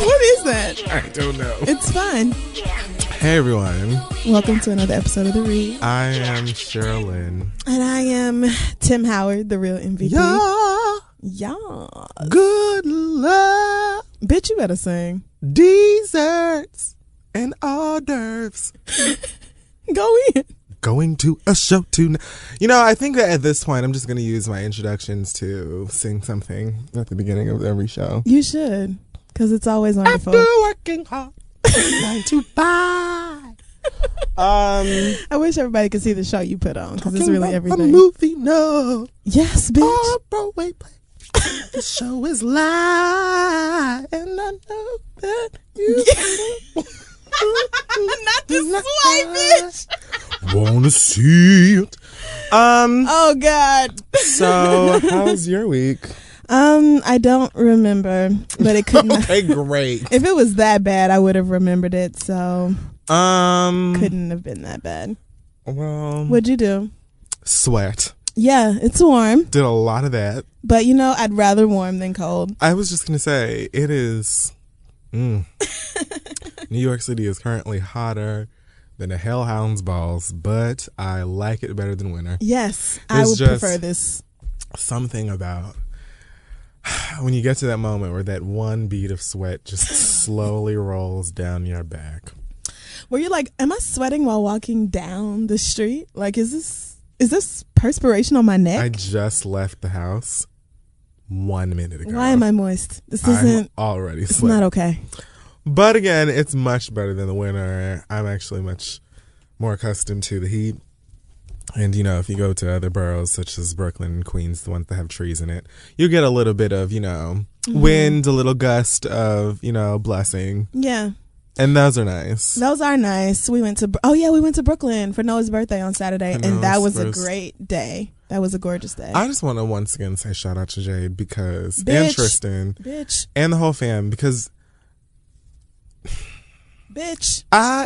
What is that? I don't know. It's fine. Hey, everyone. Welcome to another episode of The Read. I am Sherilyn. And I am Tim Howard, the real MVP. Yeah. Yeah. Good luck. Bitch, you better sing. Desserts and hors d'oeuvres. Go in. Going to a show tonight. You know, I think that at this point, I'm just going to use my introductions to sing something at the beginning of every show. You should, because it's always wonderful. After working hard, 9 to 5. I wish everybody could see the show you put on, because it's really everything. A movie, no. Yes, bitch. Or a Broadway play. The show is live, and I know that you. Not this white bitch. Wanna see it? Oh God. So, how's your week? I don't remember, but it couldn't. Okay, great. If it was that bad, I would have remembered it. So, couldn't have been that bad. Well, What'd you do? sweat. Yeah, it's warm, Did a lot of that. but you know, I'd rather warm than cold. I was just gonna say it is. New York City is currently hotter than a hellhound's balls, but I like it better than winter. Yes, I It's would just prefer this. Something about when you get to that moment where that one bead of sweat just slowly rolls down your back. Where you're like, am I sweating while walking down the street? Like, is this perspiration on my neck? I just left the house 1 minute ago. Why am I moist? This I'm isn't. already It's sweating. not okay. But again, it's much better than the winter. I'm actually much more accustomed to the heat. And, you know, if you go to other boroughs such as Brooklyn and Queens, the ones that have trees in it, you get a little bit of, you know, wind, a little gust of, you know, blessing. Yeah, And those are nice. those are nice. We went to Brooklyn for Noah's birthday on Saturday, and that was a great day. That was a gorgeous day. I just want to once again say shout out to Jade because, Bitch. and Tristan, Bitch, and the whole fam, because bitch.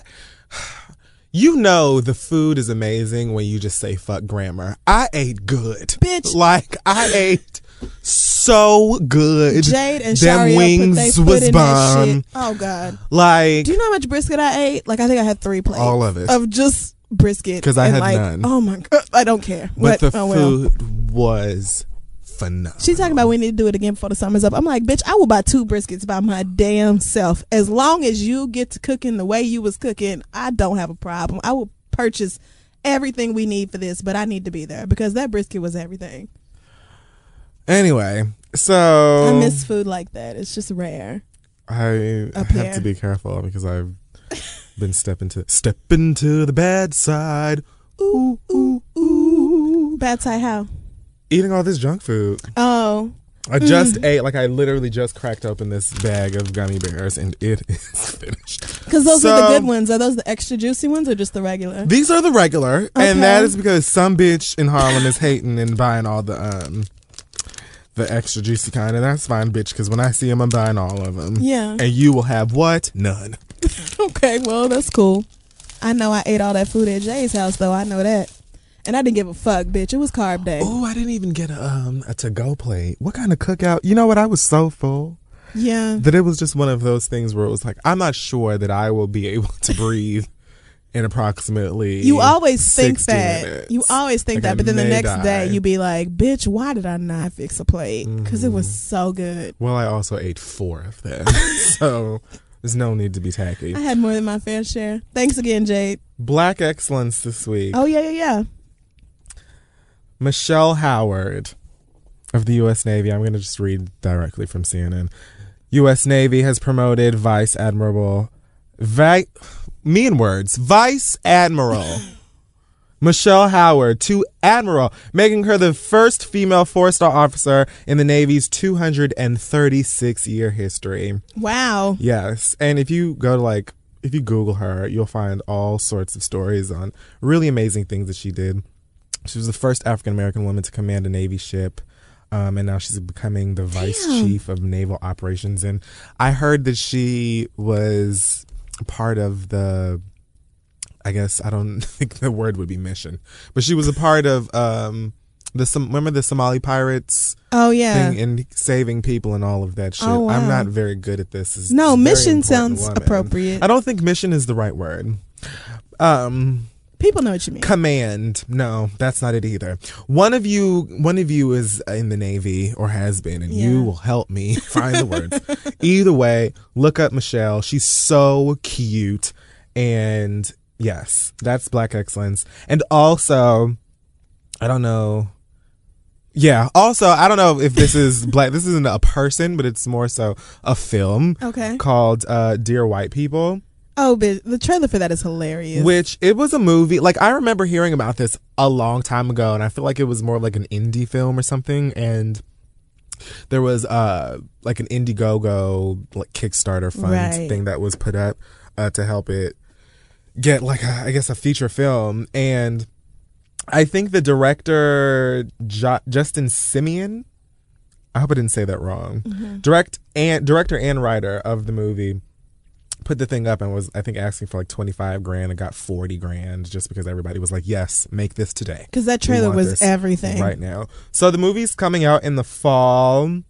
you know the food is amazing when you just say fuck grammar. I ate good. Bitch. Like, I ate so good. Jade and Them Sharia wings put they foot was in that bomb. shit. Oh God. Like, Do you know how much brisket I ate? Like, I think I had 3 plates. All of it. Of just brisket. 'Cause I And, had like, none. Oh my God. I don't care. but the oh, well. food was phenomenal. She's talking about we need to do it again before the summer's up. I'm like, bitch, I will buy 2 briskets by my damn self. As long as you get to cooking the way you was cooking, I don't have a problem. I will purchase everything we need for this, but I need to be there because that brisket was everything. Anyway, so I miss food like that. It's just rare. I Up have here. to be careful because I've been stepping to the bad side. Ooh, ooh, ooh. Bad side how? Eating all this junk food. Oh. I just ate, like I literally just cracked open this bag of gummy bears and it is finished. Because those are the good ones. Are those the extra juicy ones or just the regular? These are the regular, Okay. and that is because some bitch in Harlem is hating and buying all the extra juicy kind, and that's fine, bitch, because when I see them, I'm buying all of them. Yeah. And you will have what? None. Okay, well, that's cool. I know I ate all that food at Jay's house, though. I know that. And I didn't give a fuck, bitch. It was carb day. Oh, I didn't even get a to-go plate. What kind of cookout? You know what? I was so full Yeah. that it was just one of those things where it was like, I'm not sure that I will be able to breathe in approximately You always think 60 that. minutes. You always think Like, that. I But then the may next die. day, you be like, bitch, why did I not fix a plate? Because it was so good. Well, I also ate 4 of them. So there's no need to be tacky. I had more than my fair share. Thanks again, Jade. Black excellence this week. Oh, yeah. Michelle Howard of the U.S. Navy. I'm going to just read directly from CNN. U.S. Navy has promoted Vice Admiral Michelle Howard to Admiral, making her the first female 4-star officer in the Navy's 236-year history. Wow. Yes. And if you go to if you Google her, you'll find all sorts of stories on really amazing things that she did. She was the first African-American woman to command a Navy ship. And now she's becoming the vice chief of naval operations. And I heard that she was part of the, I guess, I don't think the word would be mission, but she was a part of remember the Somali pirates Oh yeah. thing and saving people and all of that shit. Oh, wow. I'm not very good at this. It's No, a very mission important sounds woman. appropriate. I don't think mission is the right word. People know what you mean. Command. No, that's not it either. One of you is in the Navy or has been, and you will help me find the words. Either way, look up Michelle. She's so cute. And yes, that's Black excellence. And also, I don't know. Yeah. Also, I don't know if this is black. This isn't a person, but it's more so a film. Okay. Called Dear White People. Oh, but the trailer for that is hilarious. Which it was a movie. Like, I remember hearing about this a long time ago, and I feel like it was more like an indie film or something. And there was like an Indiegogo like Kickstarter fund thing that was put up to help it get like I guess a feature film. And I think the director Justin Simeon, I hope I didn't say that wrong. Director and writer of the movie put the thing up and was, I think, asking for like $25,000 and got $40,000 just because everybody was like, yes, make this today. Because that trailer was everything. Right now. So the movie's coming out in the fall.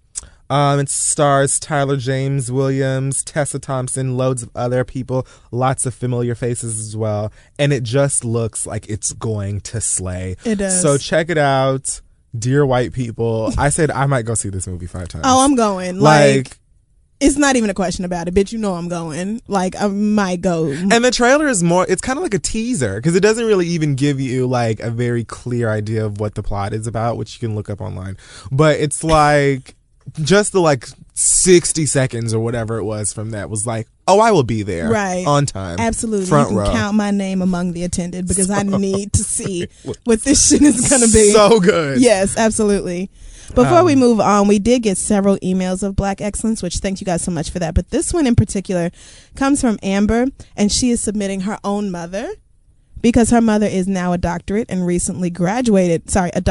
It stars Tyler James Williams, Tessa Thompson, loads of other people, lots of familiar faces as well. And it just looks like it's going to slay. It does. So check it out. Dear White People. I said I might go see this movie 5 times. Oh, I'm going. Like it's not even a question about it, bitch. You know I'm going. Like, I might go. And the trailer is more, it's kind of like a teaser because it doesn't really even give you like a very clear idea of what the plot is about, which you can look up online. But it's like just the like 60 seconds or whatever it was from that was like, oh, I will be there. Right. On time. Absolutely. Front you can row. count my name among the attended because I need to see what this shit is going to be. So good. Yes, absolutely. Before we move on, we did get several emails of Black Excellence, which thank you guys so much for that. But this one in particular comes from Amber, and she is submitting her own mother because her mother is now a doctor and graduated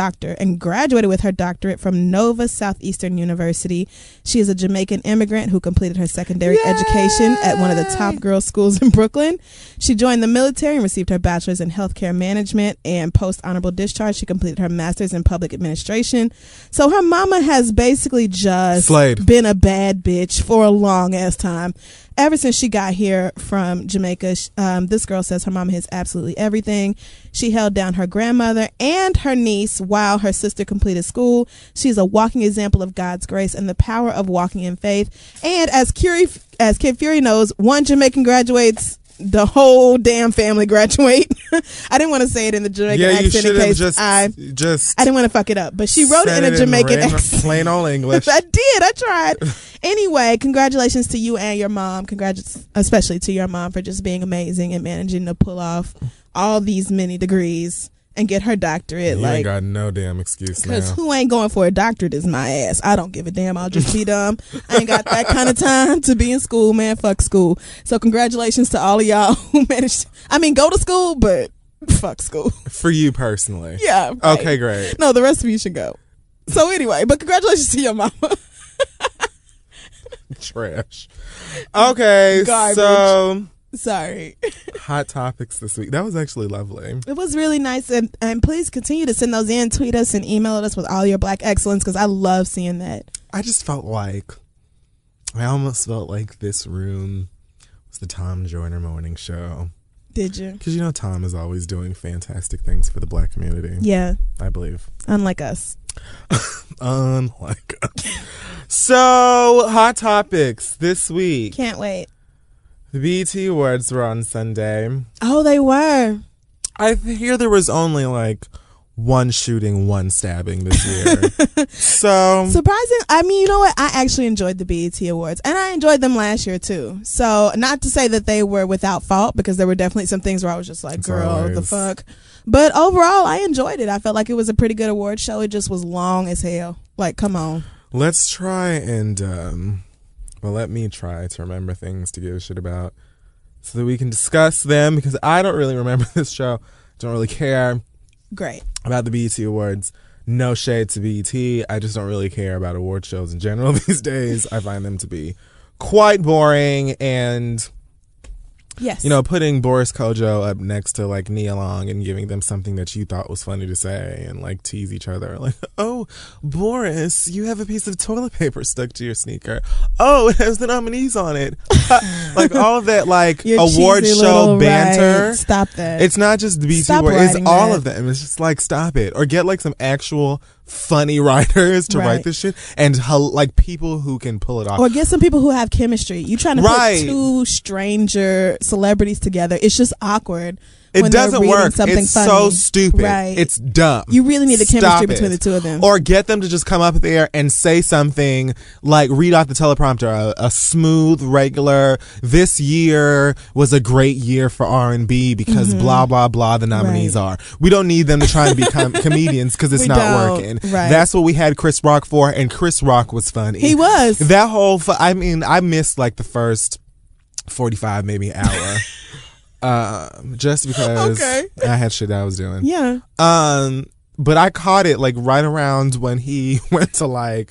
with her doctorate from Nova Southeastern University. She is a Jamaican immigrant who completed her secondary education at one of the top girls' schools in Brooklyn. She joined the military and received her bachelor's in healthcare management, and post honorable discharge, she completed her master's in public administration. So her mama has basically just been a bad bitch for a long ass time. Ever since she got here from Jamaica, this girl says her mama has absolutely everything. She held down her grandmother and her niece while her sister completed school. She's a walking example of God's grace and the power of walking in faith. And as Kid Fury knows, one Jamaican graduates, the whole damn family graduate. I didn't want to say it in the Jamaican accent in case I didn't want to fuck it up. But she wrote it in a Jamaican accent. Plain old English. I did. I tried. Anyway, congratulations to you and your mom. Especially to your mom for just being amazing and managing to pull off all these many degrees and get her doctorate. You ain't got no damn excuse now. Because who ain't going for a doctorate is my ass. I don't give a damn. I'll just be dumb. I ain't got that kind of time to be in school, man. Fuck school. So congratulations to all of y'all who managed. Go to school, but fuck school. For you personally. Yeah. Right. Okay, great. No, the rest of you should go. So anyway, but congratulations to your mama. Trash. Okay, Garbage. so sorry. Hot topics this week. That was actually lovely. It was really nice, and please continue to send those in, tweet us and email us with all your Black excellence because I love seeing that. I just felt like I almost felt like this room was the Tom Joyner morning show. Did you? Because Tom is always doing fantastic things for the Black community. Yeah, I believe. unlike us. Unlike us. So, hot topics this week. Can't wait. The BET Awards were on Sunday. Oh, they were. I hear there was only like one shooting, one stabbing this year. So surprising. You know what? I actually enjoyed the BET Awards, and I enjoyed them last year too. So not to say that they were without fault, because there were definitely some things where I was just like, girl, the fuck. But overall, I enjoyed it. I felt like it was a pretty good award show. It just was long as hell. Like, come on. Let's try and let me try to remember things to give a shit about so that we can discuss them, because I don't really remember this show. Don't really care. Great. About the BET Awards. No shade to BET. I just don't really care about award shows in general these days. I find them to be quite boring, and Yes. You know, putting Boris Kojo up next to like Nia Long and giving them something that you thought was funny to say and like tease each other. Like, oh, Boris, you have a piece of toilet paper stuck to your sneaker. Oh, it has the nominees on it. Like all of that like Your award cheesy show little, banter. right. Stop that. It's not just the BT Stop Award. It's writing all that. of them. It's just like, stop it. Or get like some actual funny writers to Right. write this shit and like people who can pull it off. Or get some people who have chemistry. You trying to Right. put two stranger celebrities together. It's just awkward. It when they're doesn't reading work. something It's funny. so stupid. Right. It's dumb. You really need the Stop chemistry it. between the two of them. Or get them to just come up there and say something like read off the teleprompter, a smooth, regular, this year was a great year for R&B because blah, blah, blah, the nominees Mm-hmm. Right. are. We don't need them to try and become comedians because it's We not don't. working. Right. That's what we had Chris Rock for, and Chris Rock was funny. He was. That whole, I mean, I missed like the first 45, maybe an hour. Just because Okay. I had shit I was doing. Yeah. But I caught it like right around when he went to like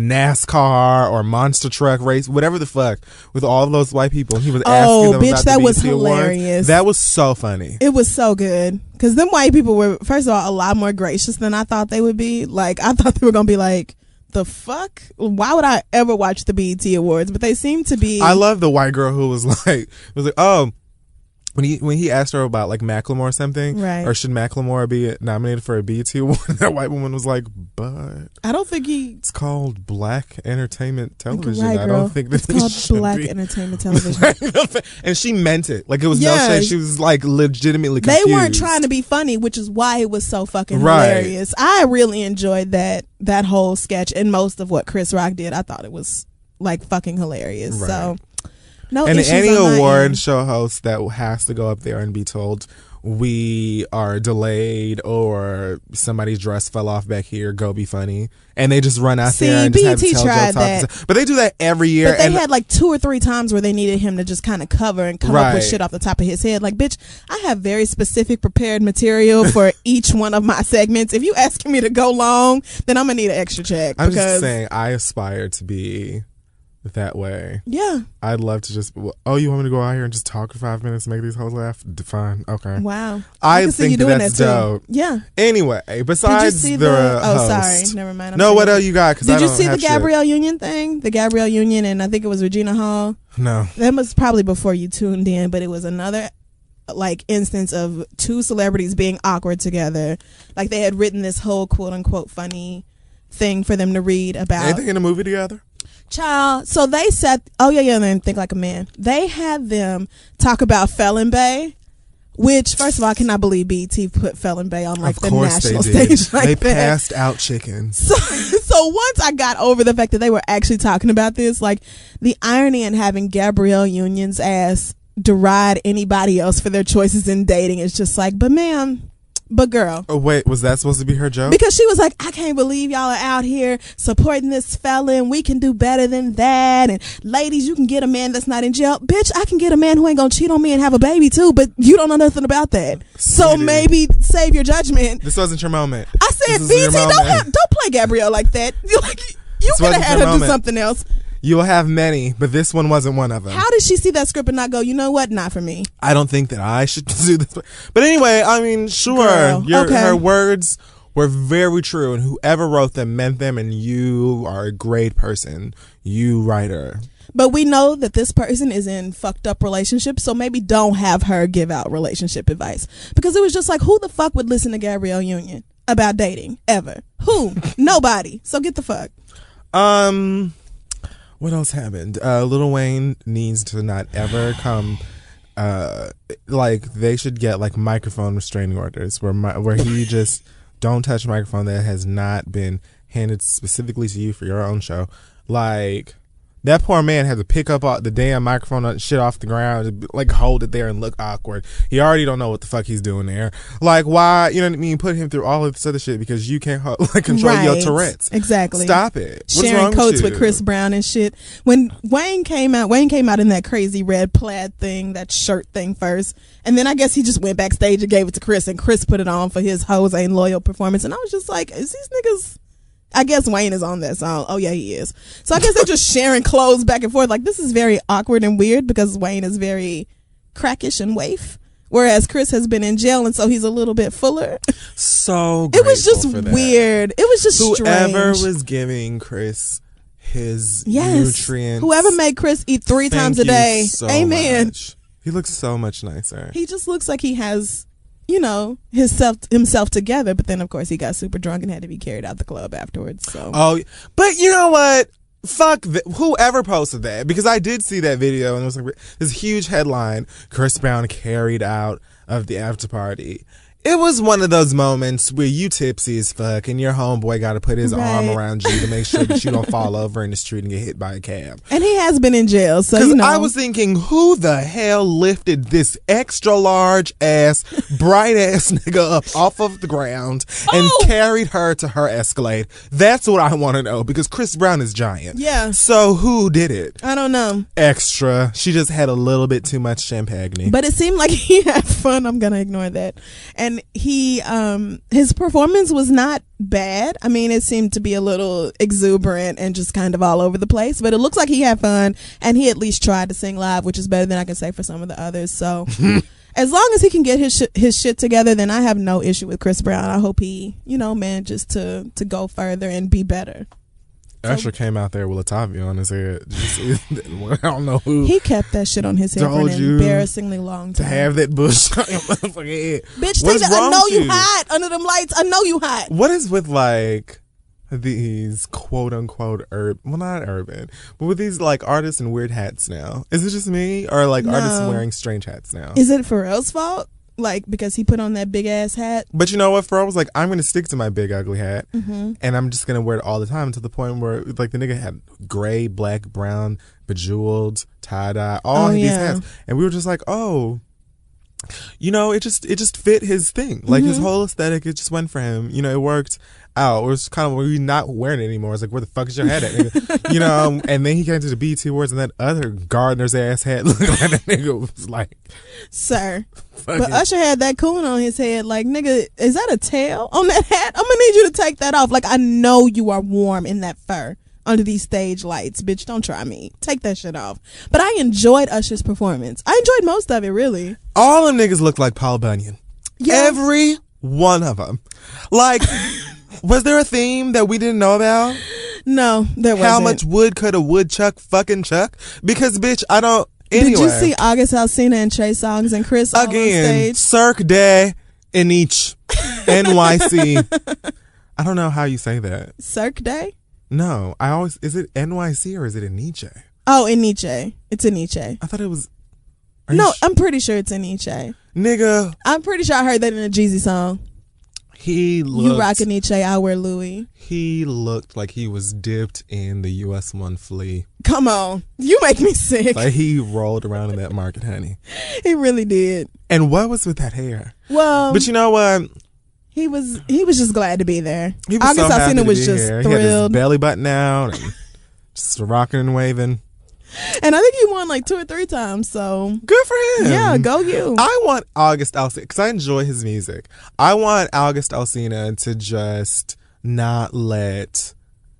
NASCAR or monster truck race, whatever the fuck, with all of those white people. He was asking them bitch, about that the was BET Awards. hilarious. That was so funny. It was so good. Because them white people were, first of all, a lot more gracious than I thought they would be. Like, I thought they were going to be like, the fuck? Why would I ever watch the BET Awards? But they seem to be. I love the white girl who was like, oh. When he asked her about like Macklemore or something, Right. or should Macklemore be nominated for a BET award, that white woman was like, but I don't think he. it's called Black Entertainment Television. Right, I girl. don't think that It's called should Black be. Entertainment Television. And she meant it. Like it was no Yeah. shade. She was like legitimately They confused. weren't trying to be funny, which is why it was so fucking Right. hilarious. I really enjoyed that whole sketch and most of what Chris Rock did. I thought it was like fucking hilarious. Right. So no And issues any on my award end. show host that has to go up there and be told we are delayed or somebody's dress fell off back here, go be funny, and they just run out See, there and just have to BET tell tried jokes off that. and stuff. But they do that every year. But they and had like 2 or 3 times where they needed him to just kind of cover and come up with Right. shit off the top of his head. Like, bitch, I have very specific prepared material for each one of my segments. If you asking me to go long, then I'm gonna need an extra check. I'm because, just saying, I aspire to be that way. yeah, I'd love to just, oh, you want me to go out here and just talk for 5 minutes and make these hoes laugh? Fine. Okay. wow. I can see think you doing that's that too. dope. Yeah. Anyway, besides see the oh, host. sorry, never mind. I'm No, thinking- what else you got? Cause I Did you don't see the have shit. Gabrielle Union thing? The Gabrielle Union, and I think it was Regina Hall. No. That was probably before you tuned in, but it was another like instance of 2 celebrities being awkward together. Like they had written this whole quote unquote funny thing for them to read about. Anything in a movie together? Child, so they said, and Think Like a Man. They had them talk about Felon Bay, which, first of all, I cannot believe BET put Felon Bay on like Of the course national they did. stage like They that. passed out chickens. So once I got over the fact that they were actually talking about this, like the irony in having Gabrielle Union's ass deride anybody else for their choices in dating is just like, but ma'am, but girl. Oh, wait, was that supposed to be her joke? Because she was like, I can't believe y'all are out here supporting this felon. We can do better than that. And ladies, you can get a man that's not in jail. Bitch, I can get a man who ain't gonna cheat on me and have a baby too, but you don't know nothing about that. So Sweetie. maybe save your judgment. This wasn't your moment. I said, This is your BT, moment. don't play Gabrielle like that. Like, you could have wasn't had your her do moment. something else. You will have many, but this one wasn't one of them. How did she see that script and not go, you know what? Not for me. I don't think that I should do this. But anyway, I mean, sure. Girl, okay. Her words were very true, and whoever wrote them meant them, and you are a great person. You writer. But we know that this person is in fucked up relationships, so maybe don't have her give out relationship advice. Because it was just like, who the fuck would listen to Gabrielle Union about dating ever? Who? Nobody. So get the fuck. What else happened? Lil Wayne needs to not ever come. Like they should get like microphone restraining orders where he just don't touch a microphone that has not been handed specifically to you for your own show. Like that poor man had to pick up the damn microphone and shit off the ground, and, like hold it there and look awkward. He already don't know what the fuck he's doing there. Like why? You know what I mean? Put him through all of this other shit because you can't like control your Tourette's. Exactly. Stop it. What's Sharing wrong coats with with Chris Brown and shit. When Wayne came out in that crazy red plaid thing, that shirt thing first, and then I guess he just went backstage and gave it to Chris, and Chris put it on for his Hoes Ain't Loyal performance, and I was just like, is these niggas? I guess Wayne is on that song. Oh yeah, he is. So I guess they're just sharing clothes back and forth. Like this is very awkward and weird because Wayne is very crackish and waif. Whereas Chris has been in jail, and so he's a little bit fuller. So it was just weird. It was just whoever strange. was giving Chris his yes. nutrients. Whoever made Chris eat 3 times a day. So amen. Much. He looks so much nicer. He just looks like he has, you know, himself together. But then, of course, he got super drunk and had to be carried out the club afterwards. So. Oh, but you know what? Fuck whoever posted that, because I did see that video and it was like this huge headline: Chris Brown carried out of the after party. It was one of those moments where you tipsy as fuck and your homeboy got to put his arm around you to make sure that you don't fall over in the street and get hit by a cab. And he has been in jail, so you know. I was thinking, who the hell lifted this extra large ass, bright ass nigga up off of the ground and carried her to her Escalade? That's what I want to know, because Chris Brown is giant. Yeah. So who did it? I don't know. Extra. She just had a little bit too much champagne. But it seemed like he had fun. I'm gonna ignore that. And he his performance was not bad. I mean, it seemed to be a little exuberant and just kind of all over the place, but it looks like he had fun, and he at least tried to sing live, which is better than I can say for some of the others. So as long as he can get his shit together, then I have no issue with Chris Brown. I hope he, you know, manages to go further and be better. Usher came out there with Latavia on his head. I don't know who. He kept that shit on his head for an embarrassingly long time. To have that bush on your motherfucking head. Bitch, take that. I know you hot under them lights. I know you hot. What is with like these quote unquote not urban, but with these like artists in weird hats now? Is it just me, or like artists wearing strange hats now? Is it Pharrell's fault? Like, because he put on that big ass hat? But you know what? Pharrell was like, I'm going to stick to my big ugly hat, and I'm just going to wear it all the time, to the point where like the nigga had gray, black, brown, bejeweled, tie-dye, all these hats. And we were just like, oh, you know, it just fit his thing. Like his whole aesthetic, it just went for him. You know, it worked out. It was kind of, we're not wearing it anymore. It's like, where the fuck is your hat at, nigga? You know, and then he came to the BET Awards, and that other Gardner's ass hat looked like that nigga was like, sir. But Usher had that coon on his head. Like, nigga, is that a tail on that hat? I'm gonna need you to take that off. Like, I know you are warm in that fur under these stage lights. Bitch, don't try me. Take that shit off. But I enjoyed Usher's performance. I enjoyed most of it, really. All them niggas looked like Paul Bunyan. Yeah. Every one of them. Like, was there a theme that we didn't know about? No, there wasn't. How much wood could a woodchuck fucking chuck? Because, bitch, I don't... Anyway. Did you see August Alsina and Trey Songz and Chris all on stage? Cirque de Eniche, NYC. I don't know how you say that. Cirque de? No, is it NYC or is it Eniche? Oh, Eniche. It's Eniche. I thought it was... No, I'm pretty sure it's Eniche. Nigga. I'm pretty sure I heard that in a Jeezy song. He looked... You rock Eniche, I wear Louis. He looked like he was dipped in the US1 flea. Come on. You make me sick. Like he rolled around in that market, honey. He really did. And what was with that hair? Well... But you know what? He was just glad to be there. He was so happy to be just here. Thrilled. He had his belly button out and just rocking and waving. And I think he won like 2 or 3 times, so good for him. Yeah, go you. I want August Alsina, because I enjoy his music. I want August Alsina to just not let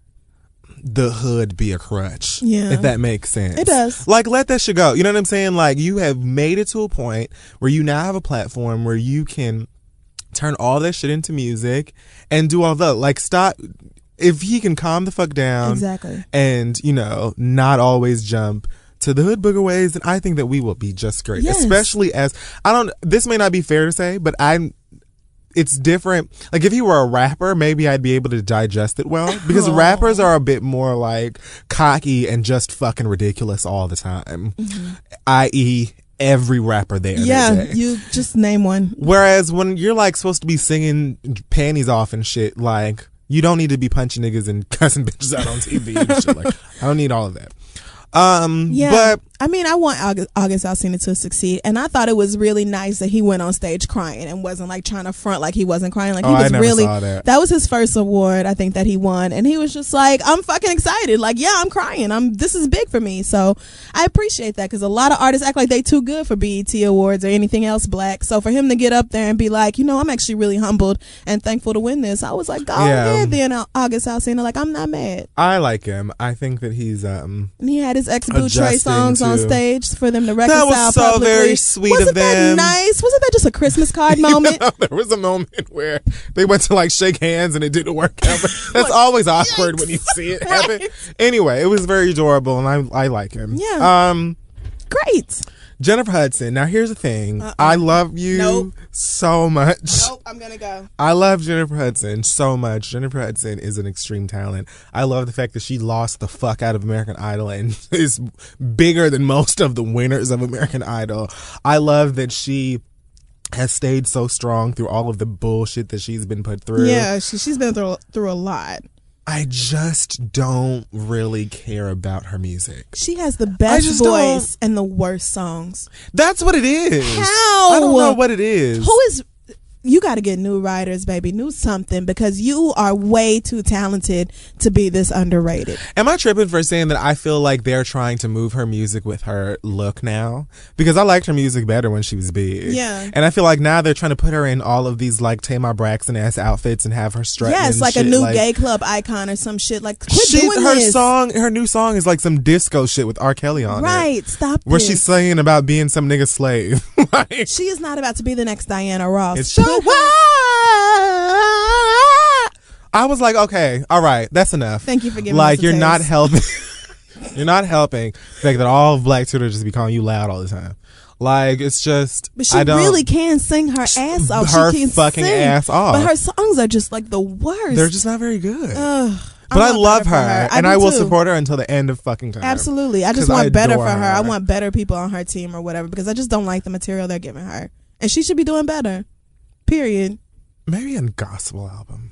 the hood be a crutch. Yeah. If that makes sense. It does. Like, let that shit go. You know what I'm saying? Like, you have made it to a point where you now have a platform where you can turn all that shit into music and do all that. Like, stop. If he can calm the fuck down, exactly, and you know, not always jump to the hood booger ways, then I think that we will be just great. Yes. Especially as this may not be fair to say, but it's different. Like, if he were a rapper, maybe I'd be able to digest it well, because rappers are a bit more like cocky and just fucking ridiculous all the time. I.e., every rapper there. Yeah, you just name one. Whereas when you're like supposed to be singing panties off and shit, like, you don't need to be punching niggas and cussing bitches out on TV and shit. Like, I don't need all of that. Yeah, but I mean, I want August Alsina to succeed, and I thought it was really nice that he went on stage crying and wasn't like trying to front like he wasn't crying. Like, he was really, that was his first award, I think, that he won, and he was just like, I'm fucking excited. Like, yeah, I'm crying. This is big for me. So I appreciate that, because a lot of artists act like they too good for BET Awards or anything else black. So for him to get up there and be like, you know, I'm actually really humbled and thankful to win this, I was like, go ahead then, August Alsina. Like, I'm not mad. I like him. I think that he's and he had his ex-boo Trey Songz on too. stage for them to That reconcile was so publicly. very sweet Wasn't of them. that nice? Wasn't that just a Christmas card moment? There was a moment where they went to like shake hands and it didn't work out. But that's always awkward when you see it happen. Right. Anyway, it was very adorable, and I like him. Yeah. Great. Jennifer Hudson. Now here's the thing. I love you Nope. so much. Nope, I'm gonna go. I love Jennifer Hudson so much. Jennifer Hudson is an extreme talent. I love the fact that she lost the fuck out of American Idol and is bigger than most of the winners of American Idol. I love that she has stayed so strong through all of the bullshit that she's been put through. Yeah, she's been through a lot. I just don't really care about her music. She has the best voice and the worst songs. That's what it is. How? I don't know what it is. Who is? You got to get new writers, baby, new something, because you are way too talented to be this underrated. Am I tripping for saying that I feel like they're trying to move her music with her look now? Because I liked her music better when she was big. Yeah. And I feel like now they're trying to put her in all of these like Tamar Braxton ass outfits and have her strutting. Yes, and like shit. a new gay club icon or some shit. Like, quit doing her this. her new song is like some disco shit with R. Kelly on it. Right, stop Where this. she's singing about being some nigga slave. Like, She is not about to be the next Diana Ross. it's Put so her- I was like, okay, all right, that's enough. Thank you for giving like us a you're not taste. helping. You're not helping the fact that all of Black Twitter just be calling you loud all the time. Like it's just. But she I don't, really can sing her ass off. her She can fucking sing, ass off. But her songs are just like the worst. They're just not very good. Ugh, but I want love better for her, and do I will too. support her until the end of fucking time. Absolutely. I just 'Cause I want better adore for her. I her. want better people on her team or whatever, because I just don't like the material they're giving her. And she should be doing better. Period. Maybe a gospel album.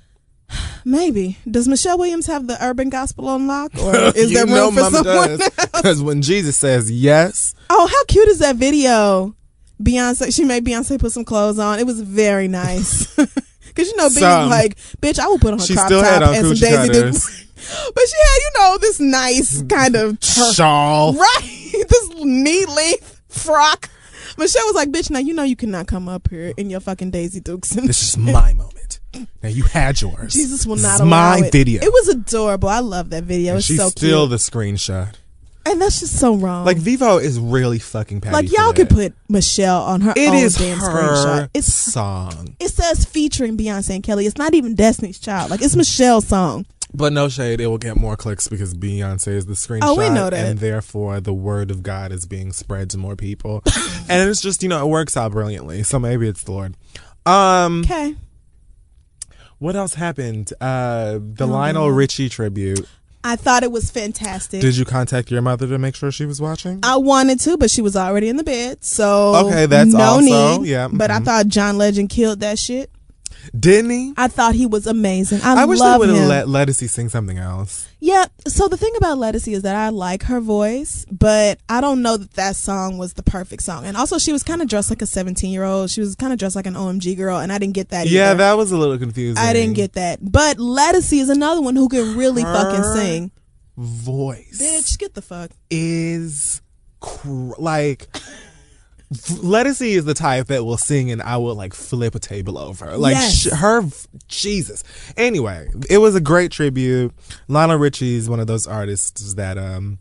Maybe. Does Michelle Williams have the urban gospel on lock, or is You there know room for Mama someone does. else? Because when Jesus says yes, Oh, how cute is that video? Beyonce, she made Beyonce put some clothes on. It was very nice. Because you know, being Some. like, bitch, I will put on a She crop still top had on and some coochie Daisy Duke. cutters. But she had, you know, this nice kind of shawl. right, this knee length frock. Michelle was like, bitch, now you know you cannot come up here in your fucking Daisy Dukes. And This is my moment. Now you had yours. Jesus will This not is allow my it. video. It was adorable. I love that video. And It's she's so still cute. the screenshot. And that's just so wrong. Like Vivo is really fucking petty. Like for y'all that. could put Michelle on her It own is damn her screenshot. It's song. it says featuring Beyonce and Kelly. It's not even Destiny's Child. Like it's Michelle's song. But no shade, it will get more clicks because Beyonce is the screenshot. Oh, we know that. And therefore the word of God is being spread to more people. And it's just, you know, it works out brilliantly. So maybe it's the Lord. Okay. What else happened? The Lionel Richie tribute. I thought it was fantastic. Did you contact your mother to make sure she was watching? I wanted to, but she was already in the bed, so Okay, that's no also- need. yeah, But I thought John Legend killed that shit. Didn't he? I thought he was amazing. I wish they love would him. have let Lettucey sing something else. Yeah. So the thing about Lettucey is that I like her voice, but I don't know that song was the perfect song. And also, she was kind of dressed like a 17-year-old. She was kind of dressed like an OMG girl, and I didn't get that. Yeah, either. that was a little confusing. I didn't get that. But Lettucey is another one who can really fucking sing. Voice. Bitch, get the fuck. Is like Lettucey is the type that will sing and I will like flip a table over. Like Yes. Jesus. Anyway, it was a great tribute. Lionel Richie is one of those artists that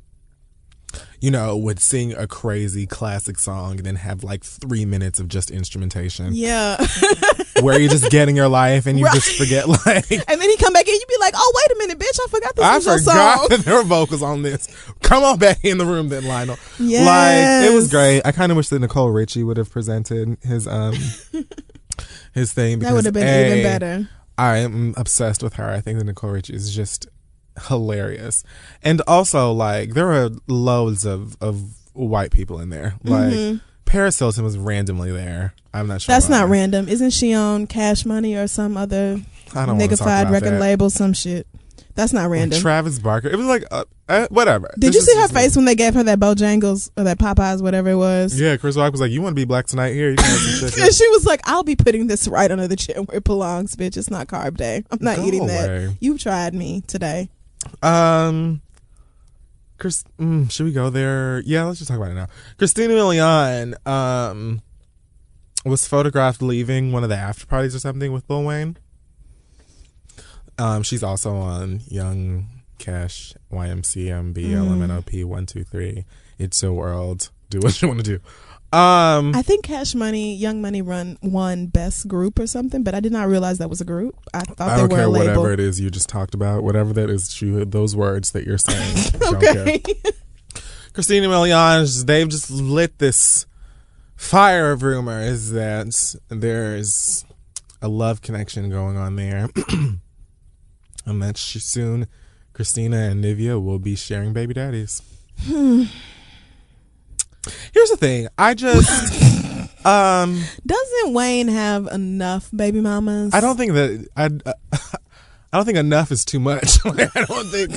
you know, would sing a crazy classic song and then have like 3 minutes of just instrumentation. Yeah. Where you're just getting your life and you Right. just forget like And then he come back and you be like, oh, wait a minute, bitch, I forgot this I was your forgot song. that there were vocals on this. Come on back in the room then, Lionel. Yes. Like, it was great. I kind of wish that Nicole Richie would have presented his his thing. Because That would have been even better. I am obsessed with her. I think that Nicole Richie is just hilarious. And also, like, there were loads of white people in there. Like, Paris Hilton was randomly there. I'm not sure That's why. not random. Isn't she on Cash Money or some other I don't want to talk niggified about record that. label, some shit? That's not random. Travis Barker. It was like, whatever. Did This you is see her just me. face when they gave her that Bojangles or that Popeyes, whatever it was? Yeah, Chris Rock was like, "You want to be black tonight? Here, you can have some chicken." And she was like, I'll be putting this right under the chair where it belongs, bitch. It's not carb day. I'm not Go eating away. that. You tried me today. Chris, should we go there? Yeah, let's just talk about it now. Christina Milian was photographed leaving one of the after parties or something with Lil Wayne. She's also on Young Cash, YMCMB, LMNOP, 123. It's your world. Do what you want to do. I think Cash Money, Young Money won best group or something, but I did not realize that was a group. I thought I they don't were a care label. whatever it is you just talked about, whatever that is, those words that you're saying. Okay. Don't care. Christina Milian, they've just lit this fire of rumors that there's a love connection going on there. And that soon Christina and Nivea will be sharing baby daddies. Here's the thing. I just Doesn't Wayne have enough baby mamas? I don't think that I don't think enough is too much. Like, I don't think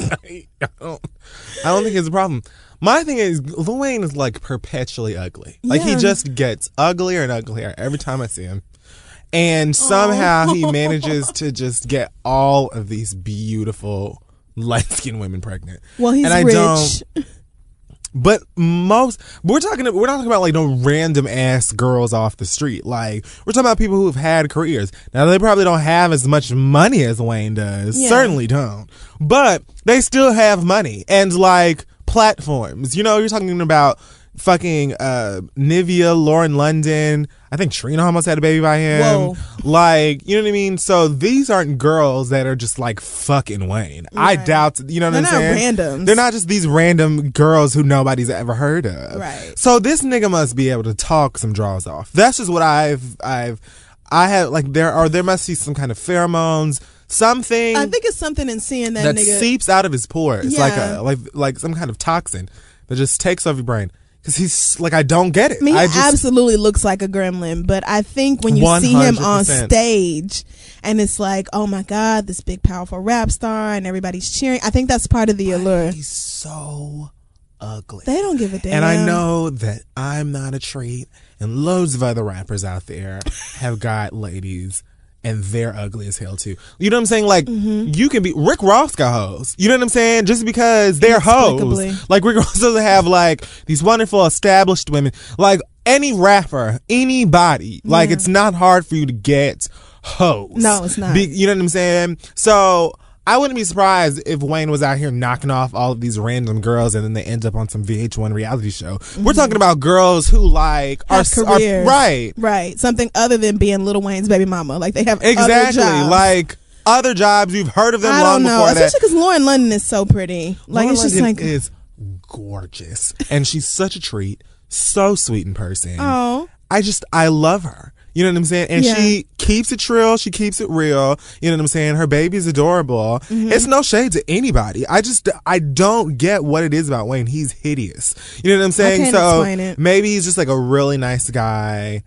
it's a problem. My thing is, Lil Wayne is like perpetually ugly. Like he just gets uglier and uglier every time I see him. And somehow he manages to just get all of these beautiful light-skinned women pregnant. Well, he's and rich. But we're not talking about like no random ass girls off the street. Like, we're talking about people who have had careers. Now, they probably don't have as much money as Wayne does. Yeah. Certainly don't. But they still have money and like platforms. You know, you're talking about fucking Nivea, Lauren London. I think Trina almost had a baby by him. Whoa. Like, you know what I mean? So these aren't girls that are just like fucking Wayne. Right. I doubt, you know what I'm saying? They're not randoms. They're not just these random girls who nobody's ever heard of. Right. So this nigga must be able to talk some draws off. That's just what I have like there must be some kind of pheromones, something I think it's something in seeing that nigga seeps out of his pores. Yeah. Like some kind of toxin that just takes over your brain. Because he's like, I don't get it. I mean, he just absolutely looks like a gremlin, but I think when you see him on 100%. stage and it's like, oh my God, this big powerful rap star and everybody's cheering, I think that's part of the allure. He's so ugly. They don't give a damn. And I know that I'm not a treat, and loads of other rappers out there have got ladies, and they're ugly as hell too. You know what I'm saying? Like, you can be Rick Ross got hoes. You know what I'm saying? Just because they're Inexplicably. hoes. Like, Rick Ross doesn't have like these wonderful established women. Like any rapper, anybody. Like, it's not hard for you to get hoes. No, it's not. You know what I'm saying? So I wouldn't be surprised if Wayne was out here knocking off all of these random girls and then they end up on some VH1 reality show. We're talking about girls who like have careers. right. Right. Something other than being Lil Wayne's baby mama. Like they have Exactly. other jobs. Like other jobs. You've heard of them I long don't know. before that. Especially because Lauren London is so pretty. Like Lauren it's just London like, is gorgeous. And she's such a treat. So sweet in person. oh. I love her. You know what I'm saying? And Yeah. she keeps it trill. She keeps it real. You know what I'm saying? Her baby's adorable. It's no shade to anybody. I don't get what it is about Wayne. He's hideous. You know what I'm saying? can't explain it. Maybe he's just like a really nice guy.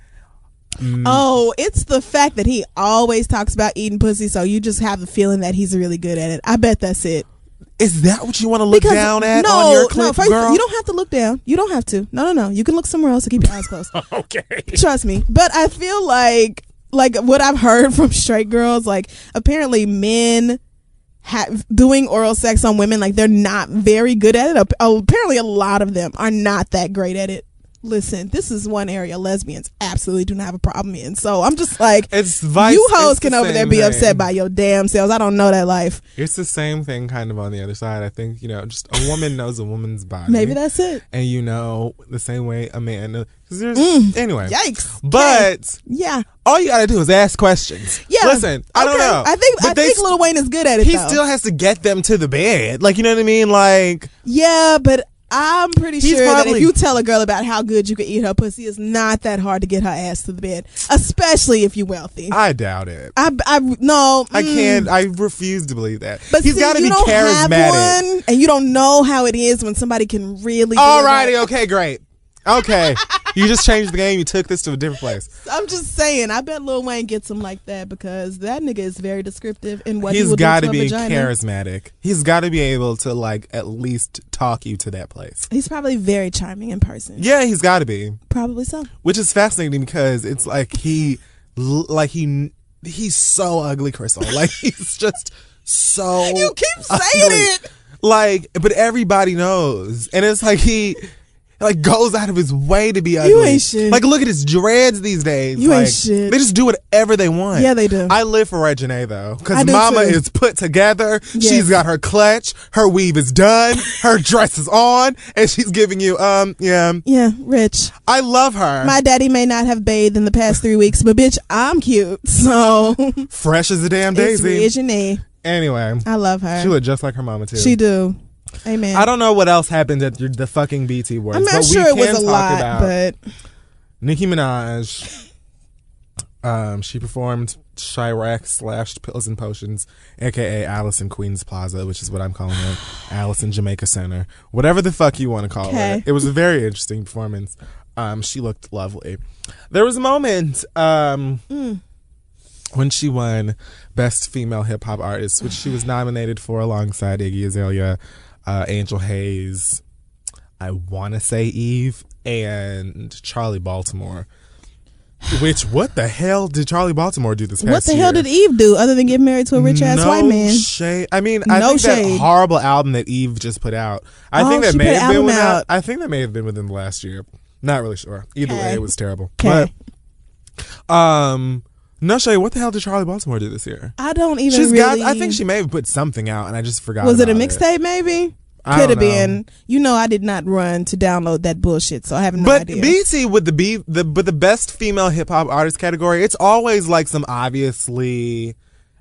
Oh, it's the fact that he always talks about eating pussy, so you just have the feeling that he's really good at it. I bet that's it. Is that what you want to look down at on your clip, first, girl? you don't have to look down. You don't have to. No. You can look somewhere else to keep your eyes closed. Okay. Trust me. But I feel like what I've heard from straight girls, like apparently men doing oral sex on women, like they're not very good at it. Apparently a lot of them are not that great at it. Listen, this is one area lesbians absolutely do not have a problem in. So I'm just like, It's vice. you hoes it's can the over there same be thing. upset by your damn selves. I don't know that life. It's the same thing kind of on the other side. I think, just a woman knows a woman's body. Maybe that's it. And the same way a man knows. 'Cause there's, anyway. Yikes. But Yeah. all you gotta do is ask questions. Yeah. Listen, I don't Okay. know. I think Lil Wayne is good at it, he though. still has to get them to the bed. Like, you know what I mean? Like, Yeah, but I'm pretty He's sure that probably- if you tell a girl about how good you can eat her pussy, it's not that hard to get her ass to the bed, especially if you're wealthy. I doubt it. No, I can't. I refuse to believe that. But He's see, got to you be don't charismatic. have one, and you don't know how it is when somebody can really. Alrighty, okay, great. Okay. You just changed the game. You took this to a different place. I'm just saying. I bet Lil Wayne gets him like that because that nigga is very descriptive in what he He's will do got to to a be vagina. charismatic. He's got to be able to, like, at least talk you to that place. He's probably very charming in person. Yeah, he's got to be. Probably so. Which is fascinating because it's like he's so ugly, Crystal. Like, he's just so You keep saying ugly. it. Like, but everybody knows. And it's like Like, goes out of his way to be ugly. You ain't shit. Like, look at his dreads these days. You like, ain't shit. They just do whatever they want. Yeah, they do. I live for Reginae, though. I Because do mama too. is put together. Yes. She's got her clutch. Her weave is done. Her dress is on. And she's giving you, yeah. Yeah, rich. I love her. My daddy may not have bathed in the past 3 weeks, but bitch, I'm cute. So Fresh as a damn it's daisy. Reginae. Anyway. I love her. She looked just like her mama, too. She do. Amen. I don't know what else happened at the fucking BT Awards. I'm not but sure we it was can a talk lot, about but Nicki Minaj. She performed Chirac / Pills and Potions, aka Alice in Queens Plaza, which is what I'm calling it. Alice in Jamaica Center. Whatever the fuck you want to call Okay. it. It was a very interesting performance. She looked lovely. There was a moment when she won Best Female Hip Hop Artist, which she was nominated for alongside Iggy Azalea, Angel Hayes, I want to say Eve, and Charlie Baltimore. Which, what the hell did Charlie Baltimore do this past year? what the hell did Eve do other than get married to a rich ass white man? Shade. I mean, I No think that shade. horrible album that Eve just put out. I Oh, think that she may put an have been album within, out. I think that may have been within the last year. Not really sure. Either way, Okay. it was terrible. Okay. But no shade. What the hell did Charlie Baltimore do this year? I don't even She's really. got. I think she may have put something out, and I just forgot. Was it a about mixtape? Maybe I could don't have know. been. You know, I did not run to download that bullshit, so I have no But idea. BT with the best female hip hop artist category, it's always like some obviously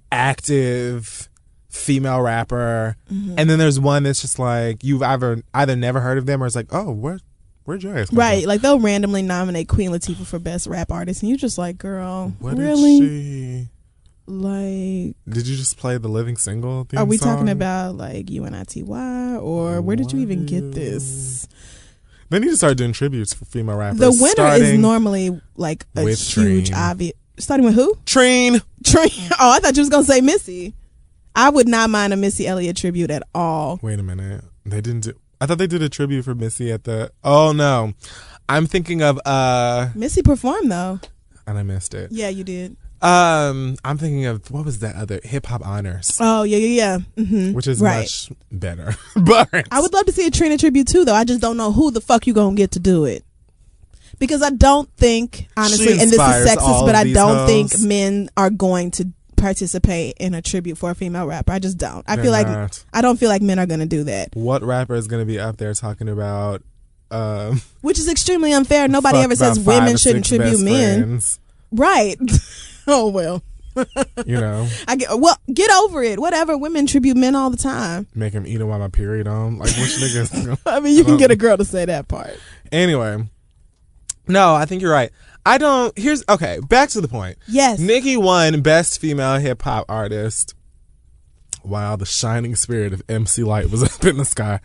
active female rapper, and then there's one that's just like you've either never heard of them or it's like, oh, where'd your ass come Right, from? like they'll randomly nominate Queen Latifah for best rap artist, and you're just like, girl, What really? did she? Like, Did you just play the Living Single theme are we song? talking about like UNITY, or where did you even get this? They need to start doing tributes for female rappers. The winner is starting normally like a with huge Trine. obvious. Starting with who? Trine. Trine. Oh, I thought you was gonna say Missy. I would not mind a Missy Elliott tribute at all. Wait a minute. They didn't do. I thought they did a tribute for Missy at the. Oh no, I'm thinking of Missy performed though. and I missed it. Yeah, you did. I'm thinking of what was that other Hip Hop Honors, Oh yeah. Mm-hmm. which is right. much better. But I would love to see a Trina tribute too, though. I just don't know who the fuck you gonna get to do it. Because I don't think, honestly, and this is inspires sexist, all but of I these don't hoes. think men are going to participate in a tribute for a female rapper. I just don't. I They're feel like not. I don't feel like men are gonna do that, What rapper is going to be up there talking about? which is extremely unfair. Nobody fuck ever says about 5 women or shouldn't 6 tribute best men, friends, right? Oh well, you know, get over it. Whatever, women tribute men all the time. make him eat it while my period on. Like which niggas? I mean, you can get a girl to say that part. Anyway, no, I think you're right. I don't. Okay. Back to the point. Yes, Nicki won Best Female Hip Hop Artist while the shining spirit of MC Lyte was up in the sky.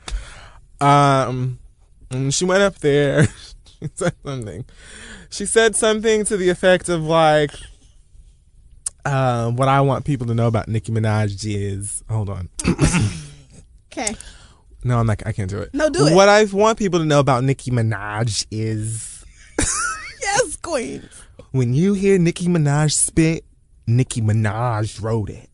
And she went up there. She said something. She said something to the effect of like, what I want people to know about Nicki Minaj is. Hold on. okay. No, I'm not. I can't do it. No, do it. What I want people to know about Nicki Minaj is. Yes, queen. When you hear Nicki Minaj spit, Nicki Minaj wrote it.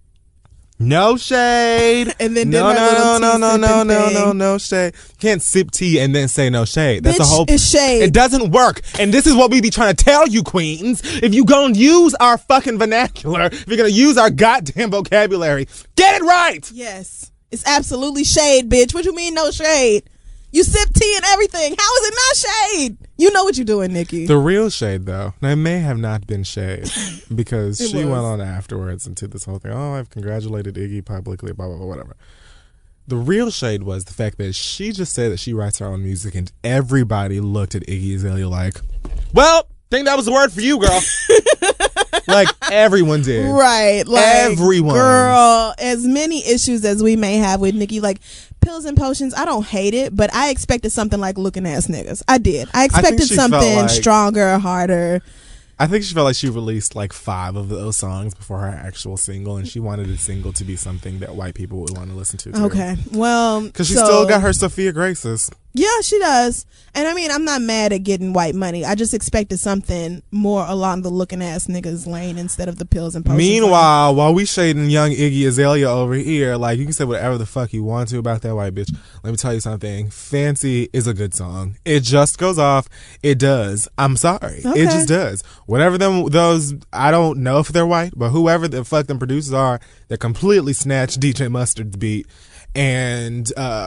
No shade. And then no, did her little tea-sipping no shade. Can't sip tea and then say no shade. That's the Bitch, whole. it's shade. It doesn't work. And this is what we be trying to tell you, queens. If you gonna use our fucking vernacular, if you're gonna use our goddamn vocabulary, get it right. Yes. It's absolutely shade, bitch. What you mean no shade? You sip tea and everything. How is it not shade? You know what you're doing, Nikki. The real shade, though, now it may have not been shade because It she was. went on afterwards into this whole thing. Oh, I've congratulated Iggy publicly, blah, blah, blah, whatever. The real shade was the fact that she just said that she writes her own music, and everybody looked at Iggy Azalea like, well, think that was the word for you, girl. Like, everyone did. Right. Like, Everyone. Girl, as many issues as we may have with Nikki, like, Pills and Potions, I don't hate it, but I expected something like Looking Ass Niggas. I did. I expected she felt something like- stronger, harder. I think she felt like she released like 5 of those songs before her actual single, and she wanted a single to be something that white people would want to listen to, too. Okay. Well, Because she so- still got her Sophia Graces. Yeah, she does. And I mean, I'm not mad at getting white money. I just expected something more along the looking ass niggas lane instead of the pills and potions. Meanwhile, while we shading young Iggy Azalea over here, like, you can say whatever the fuck you want to about that white bitch. Let me tell you something. Fancy is a good song. It just goes off. It does. I'm sorry. Okay. It just does. Whatever those, I don't know if they're white, but whoever the fuck them producers are, they completely snatched DJ Mustard's beat and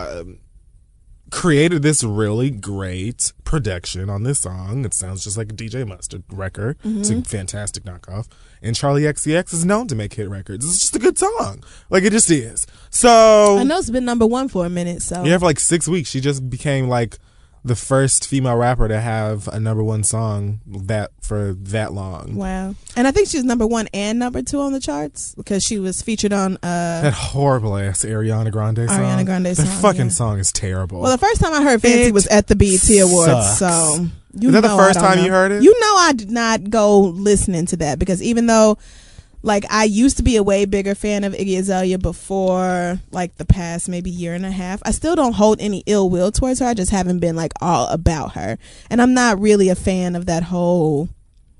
created this really great production on this song. It sounds just like a DJ Mustard record. It's a fantastic knockoff. And Charlie XCX is known to make hit records. It's just a good song. Like, it just is. So I know it's been number one for a minute. So yeah, for like 6 weeks, she just became like the first female rapper to have a number one song for that long. Wow. And I think she was number one and number two on the charts because she was featured on that horrible ass Ariana Grande song. Ariana Grande song. That fucking song is terrible. Well, the first time I heard Fancy was at the BET Awards, so is that the first time you heard it? You know, I did not go listening to that because even though, like, I used to be a way bigger fan of Iggy Azalea before, like, the past maybe year and a half, I still don't hold any ill will towards her. I just haven't been, like, all about her. And I'm not really a fan of that whole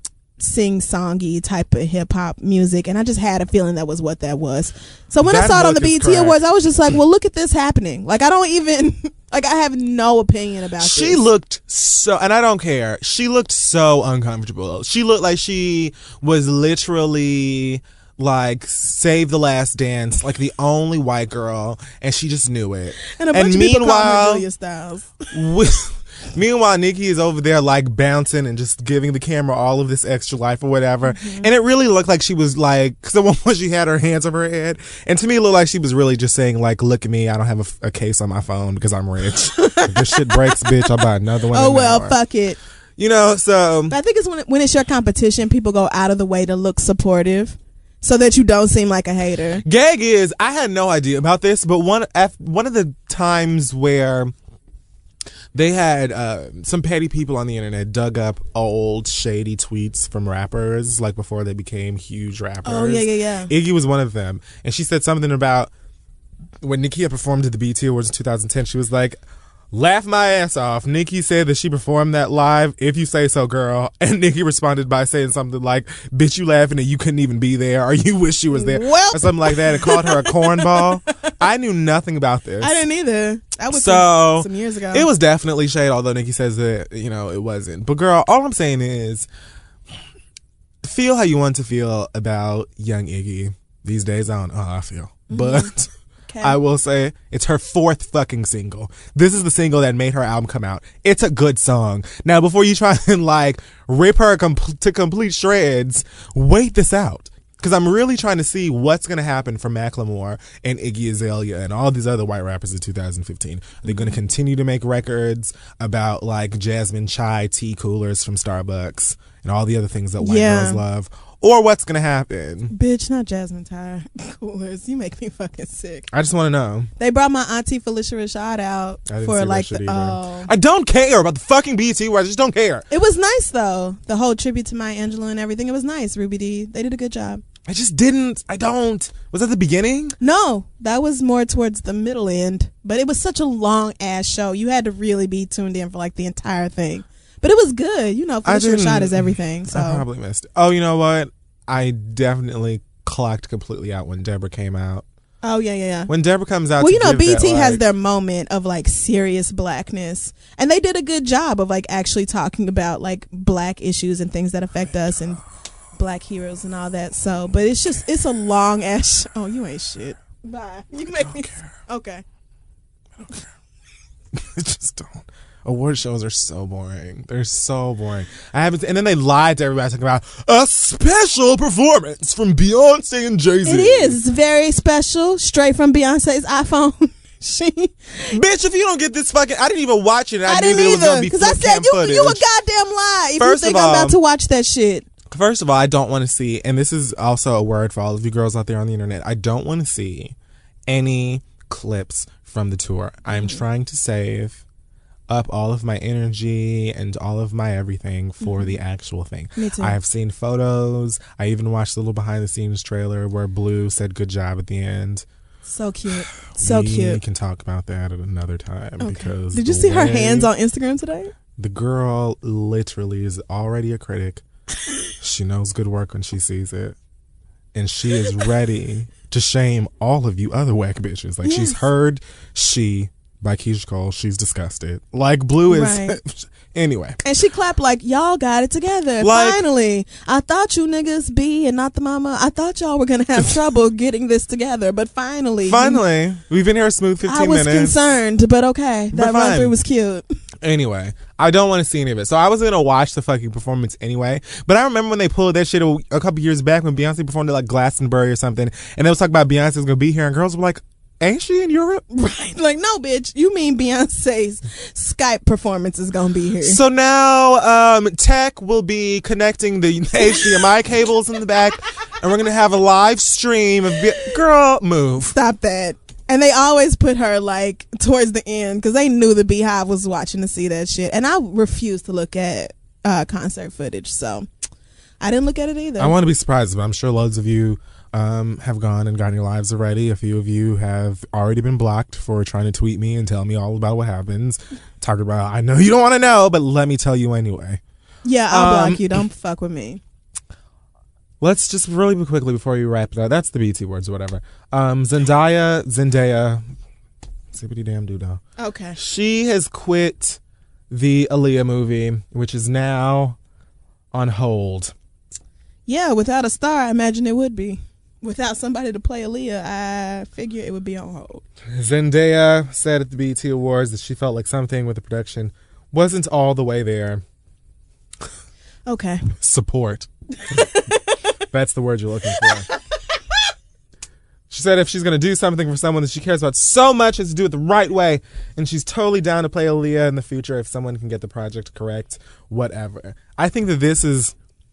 sing-songy type of hip-hop music. And I just had a feeling that was what that was. So when I saw it on the BET Awards, I was just like, well, look at this happening. Like, I don't even... Like, I have no opinion about this. She looked so, and I don't care, she looked so uncomfortable. She looked like she was literally like Save the Last Dance, like the only white girl, and she just knew it. And a bunch of people call her Julia Stiles. Meanwhile, Nicki is over there like bouncing and just giving the camera all of this extra life or whatever. And it really looked like she was like, because at one point she had her hands over her head. And to me it looked like she was really just saying like, look at me, I don't have a case on my phone because I'm rich. If this shit breaks, bitch, I'll buy another one. Oh, well, fuck it. You know, so. But I think it's when it's your competition, people go out of the way to look supportive so that you don't seem like a hater. Gag is, I had no idea about this, but one of the times where they had some petty people on the internet dug up old shady tweets from rappers, like before they became huge rappers. Oh, yeah. Iggy was one of them. And she said something about when Nicki had performed at the BET Awards in 2010, she was like, laugh my ass off. Nicki said that she performed that live, if you say so, girl. And Nicki responded by saying something like, bitch, you laughing that you couldn't even be there, or you wish you was there, or something like that, and called her a cornball. I knew nothing about this. I didn't either. That was some years ago. It was definitely shade, although Nicki says that, you know, it wasn't. But girl, all I'm saying is, feel how you want to feel about young Iggy. These days, I don't know how I feel. But I will say it's her fourth fucking single. This is the single that made her album come out. It's a good song. Now, before you try and like rip her to complete shreds, wait this out. Because I'm really trying to see what's going to happen for Macklemore and Iggy Azalea and all these other white rappers in 2015. Are they going to continue to make records about like Jasmine chai tea coolers from Starbucks and all the other things that white girls love? Or what's going to happen? Bitch, not Jasmine chai coolers. You make me fucking sick. I just want to know. They brought my auntie Felicia Rashad out for like I don't care about the fucking BET where I just don't care. It was nice though. The whole tribute to Maya Angelou and everything. It was nice, Ruby D. They did a good job. I don't. Was that the beginning? No, that was more towards the middle end. But it was such a long ass show. You had to really be tuned in for like the entire thing. But it was good. You know, Felicia Rashad is everything. So I probably missed it. Oh, you know what? I definitely clocked completely out when Deborah came out. Oh, yeah. When Deborah comes out, well, you know, BET has their moment of like serious blackness, and they did a good job of like actually talking about like black issues and things that affect us and black heroes and all that. So, but it's a long ass. Oh, you ain't shit. Bye. You make me. Okay. I don't care. I just don't. Award shows are so boring. They're so boring. And then they lied to everybody talking about a special performance from Beyonce and Jay-Z. It is. It's very special. Straight from Beyonce's iPhone. Bitch, if you don't get this fucking, I didn't even watch it. I didn't either. Because I said you a goddamn lie. If you think I'm about to watch that shit. First of all, I don't want to see, and this is also a word for all of you girls out there on the internet, I don't want to see any clips from the tour. I am trying to save up all of my energy and all of my everything for the actual thing. Me too. I have seen photos. I even watched the little behind the scenes trailer where Blue said good job at the end. So cute. So we cute. can talk about that at another time because Did you see her hands on Instagram today? The girl literally is already a critic. She knows good work when she sees it. And she is ready to shame all of you other whack bitches. Like, she's heard She by Keisha Cole. She's disgusted. Like, Blue is... Right. Anyway. And she clapped like, y'all got it together. Like, finally. I thought you niggas be and not the mama. I thought y'all were going to have trouble getting this together. But finally. We've been here a smooth 15 minutes. I was concerned, but okay. That run through was cute. Anyway, I don't want to see any of it. So I was going to watch the fucking performance anyway. But I remember when they pulled that shit a couple years back when Beyonce performed at like Glastonbury or something. And they was talking about Beyonce was going to be here. And girls were like, ain't she in Europe? Right. Like, no, bitch. You mean Beyonce's Skype performance is going to be here. So now Tech will be connecting the HDMI cables in the back. And we're going to have a live stream of... Girl, move. Stop that. And they always put her like towards the end because they knew the Beehive was watching to see that shit. And I refused to look at concert footage. So I didn't look at it either. I want to be surprised, but I'm sure loads of you... have gone and gotten your lives already. A few of you have already been blocked for trying to tweet me and tell me all about what happens. Talking about, I know you don't want to know, but let me tell you anyway. Yeah, I'll block you. Don't fuck with me. Let's just really quickly before you wrap it up. That's the BT words or whatever. Zendaya, zippity damn doo-dah. Okay. She has quit the Aaliyah movie, which is now on hold. Yeah, without a star, I imagine it would be. Without somebody to play Aaliyah, I figure it would be on hold. Zendaya said at the BET Awards that she felt like something with the production wasn't all the way there. Okay. Support. That's the word you're looking for. She said if she's going to do something for someone that she cares about so much as to do it the right way, and she's totally down to play Aaliyah in the future if someone can get the project correct, whatever. I think that this is...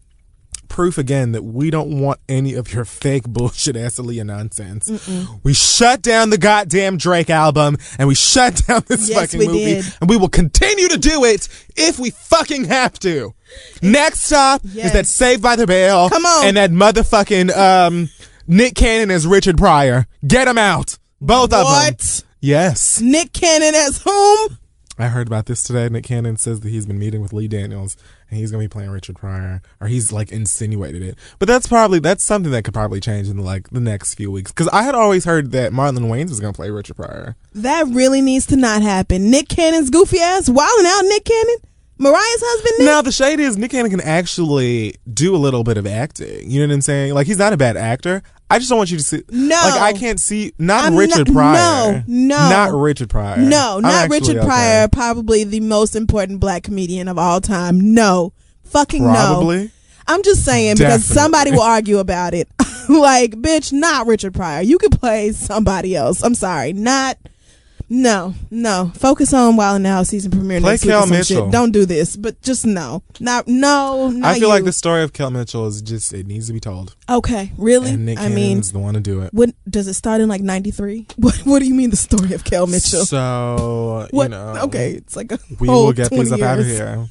proof again that we don't want any of your fake bullshit ass Aaliyah nonsense. We shut down the goddamn Drake album and we shut down this fucking movie and we will continue to do it if we fucking have to. Next up is that Saved by the Bell. Come on. And that motherfucking Nick Cannon as Richard Pryor. Get him out. Both of them. What? Yes. Nick Cannon as whom? I heard about this today. Nick Cannon says that he's been meeting with Lee Daniels and he's going to be playing Richard Pryor, or he's like insinuated it. But that's something that could probably change in like the next few weeks. Because I had always heard that Marlon Wayans was going to play Richard Pryor. That really needs to not happen. Nick Cannon's goofy ass, wilding out Nick Cannon? Mariah's husband, Nick? Now, the shade is Nick Cannon can actually do a little bit of acting. You know what I'm saying? Like, he's not a bad actor. I just don't want you to see... No. Like, I can't see... Not Richard Pryor. No. Not Richard Pryor. No, not Richard Pryor. Probably the most important black comedian of all time. No. Fucking probably. No. I'm just saying because somebody will argue about it. Like, bitch, not Richard Pryor. You could play somebody else. I'm sorry. Not... No. Focus on Wild 'N Out season premiere play next week. Kel Mitchell. Shit. Don't do this. But just no. Not I feel like the story of Kel Mitchell is just, it needs to be told. Okay, really? And Nick Cannon's the one to do it. What does it start in like 93? What do you mean the story of Kel Mitchell? So, you know. Okay, it's like we will get these up out of here.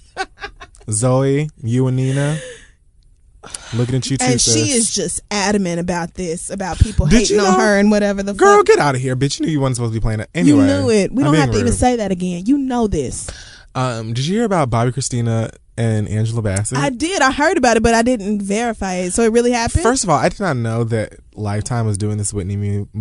Zoe, you and Nina. Looking at you too, and sis. she is just adamant about this, about people hating on her and whatever the girl, fuck. get out of here, bitch. You knew you wasn't supposed to be playing it. Anyway, you knew it. We don't have to even say that again. You know this. Did you hear about Bobby Christina and Angela Bassett? I did. I heard about it, but I didn't verify it. So it really happened? First of all, I did not know that Lifetime was doing this Whitney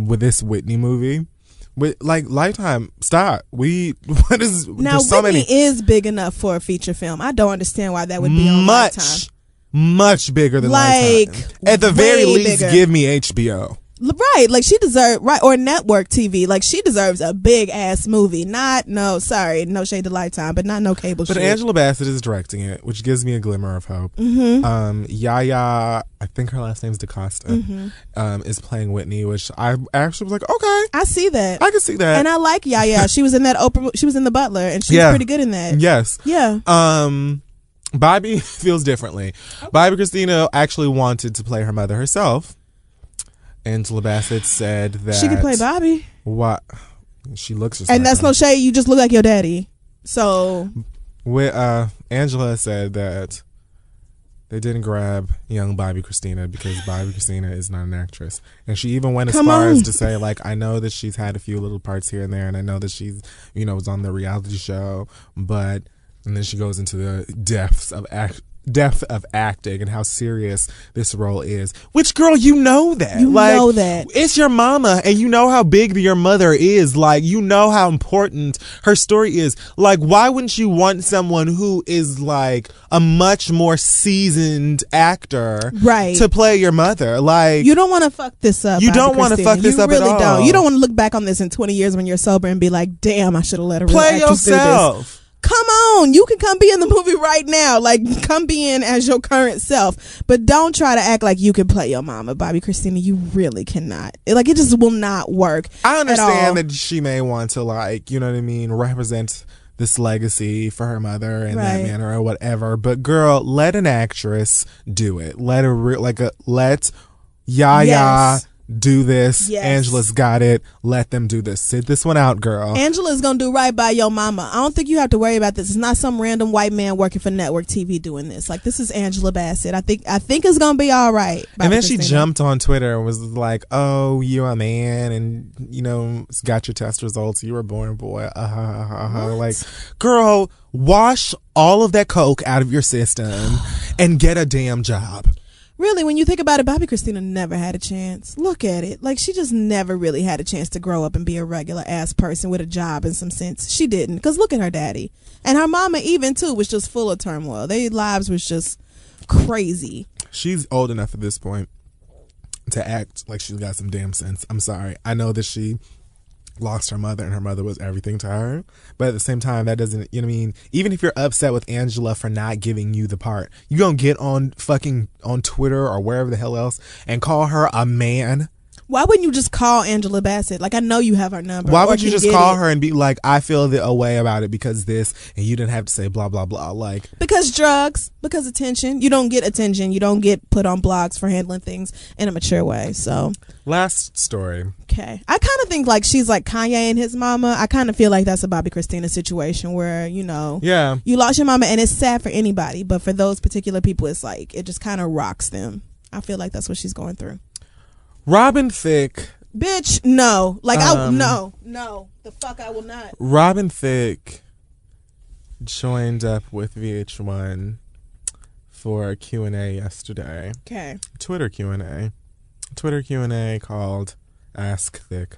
movie. With like Lifetime, stop. What is now? So Whitney is big enough for a feature film. I don't understand why that would be on Lifetime. Much bigger than Lifetime. At the very least, give me HBO. Right, like she deserves, right, or network TV. Like she deserves a big ass movie. No shade to Lifetime, but not no cable shit. But Angela Bassett is directing it, which gives me a glimmer of hope. Yaya, I think her last name's DaCosta, is playing Whitney, which I actually was like, okay, I see that. I can see that, and I like Yaya. She was in that Oprah. She was in The Butler, and she's pretty good in that. Yes. Yeah. Bobby feels differently. Okay. Bobby Christina actually wanted to play her mother herself. Angela Bassett said that she could play Bobby. What? She looks just and like that's her. No shade. You just look like your daddy. So, Angela said that They didn't grab young Bobby Christina because Bobby Christina is not an actress. And she even went as Come far on. as to say, like, I know that she's had a few little parts here and there, and I know that she's, you know, was on the reality show, but, and then she goes into the depth of acting and how serious this role is. Which, girl, you know that. You like, know that. It's your mama, and you know how big your mother is. Like, you know how important her story is. Like, why wouldn't you want someone who is, like, a much more seasoned actor Right. to play your mother? Like, You don't want to fuck this up. You Bobby don't wanna Christina. fuck this you up at really all. Don't. You don't want to look back on this in 20 years when you're sober and be like, damn, I should have let a real play actress do this. yourself. Come on, you can come be in the movie right now. Like, come be in as your current self. But don't try to act like you can play your mama, Bobby Christina. You really cannot. Like, it just will not work. I at all. understand that she may want to, like, you know what I mean, represent this legacy for her mother in that Right. manner or whatever. But girl, let an actress do it. Let let Yaya Yes. do this. Yes. Angela's got it. Let them do this. Sit this one out, girl. Angela's gonna do right by your mama. I don't think you have to worry about this. It's not some random white man working for network TV doing this. Like, this is Angela Bassett. I think it's gonna be all right. And then Bobby she Christina. jumped on Twitter and was like, "Oh, you're a man, and you know, got your test results. You were born a boy." Like, girl, wash all of that coke out of your system and get a damn job. Really, when you think about it, Bobby Christina never had a chance. Look at it. Like, she just never really had a chance to grow up and be a regular ass person with a job in some sense. She didn't. Because look at her daddy. And her mama even too was just full of turmoil. Their lives was just crazy. She's old enough at this point to act like she's got some damn sense. I'm sorry. I know that she lost her mother and her mother was everything to her, but at the same time, that doesn't, you know what I mean, even if you're upset with Angela for not giving you the part, you gonna get on Twitter or wherever the hell else and call her a man? Why wouldn't you just call Angela Bassett? Like, I know you have her number. Why or would you can just get call it. her and be like, I feel a way about it because this, and you didn't have to say blah blah blah. Like, Because drugs, because attention. You don't get attention. You don't get put on blogs for handling things in a mature way. So, last story. okay. I kind of think like she's like Kanye and his mama. I kind of feel like that's a Bobby Christina situation where, you know, Yeah. you lost your mama and it's sad for anybody. But for those particular people, it's like, it just kind of rocks them. I feel like that's what she's going through. Robin Thicke. Bitch, no. Like, no. The fuck I will not. Robin Thicke joined up with VH1 for a Q&A yesterday. Okay. Twitter Q&A called Ask Thicke.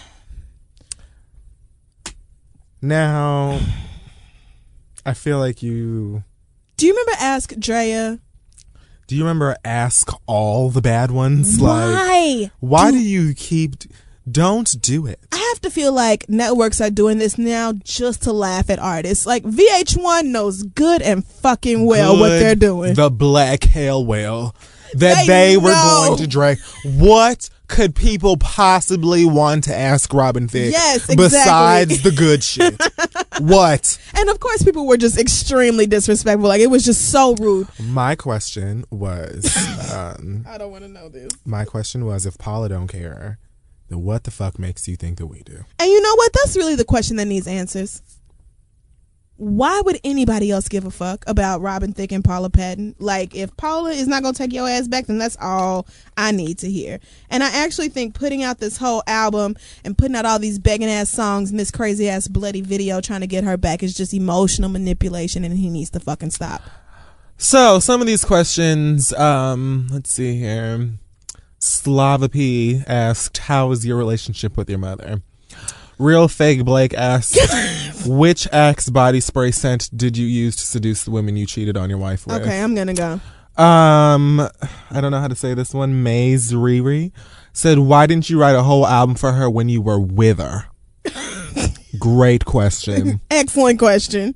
Now, I feel like you... Do you remember Ask Drea? Do you remember Ask All the Bad Ones? Why? Why do you keep... Don't do it. I have to feel like networks are doing this now just to laugh at artists. Like, VH1 knows good and fucking well what Good, they're doing. The black hell whale that They they were know. going to drag. What could people possibly want to ask Robin Thicke Yes, exactly. besides the good shit? What? And of course, people were just extremely disrespectful. Like, it was just so rude. My question was, I don't want to know this. my question was, if Paula don't care, then what the fuck makes you think that we do? And you know what? That's really the question that needs answers. Why would anybody else give a fuck about Robin Thicke and Paula Patton? Like, if Paula is not going to take your ass back, then that's all I need to hear. And I actually think putting out this whole album and putting out all these begging ass songs and this crazy ass bloody video trying to get her back is just emotional manipulation, and he needs to fucking stop. So, some of these questions, let's see here. Slava P asked, how is your relationship with your mother? Real Fake Blake asked, which Axe body spray scent did you use to seduce the women you cheated on your wife with? Okay, I'm gonna go. I don't know how to say this one. Maze Riri said, why didn't you write a whole album for her when you were with her? Great question. Excellent question.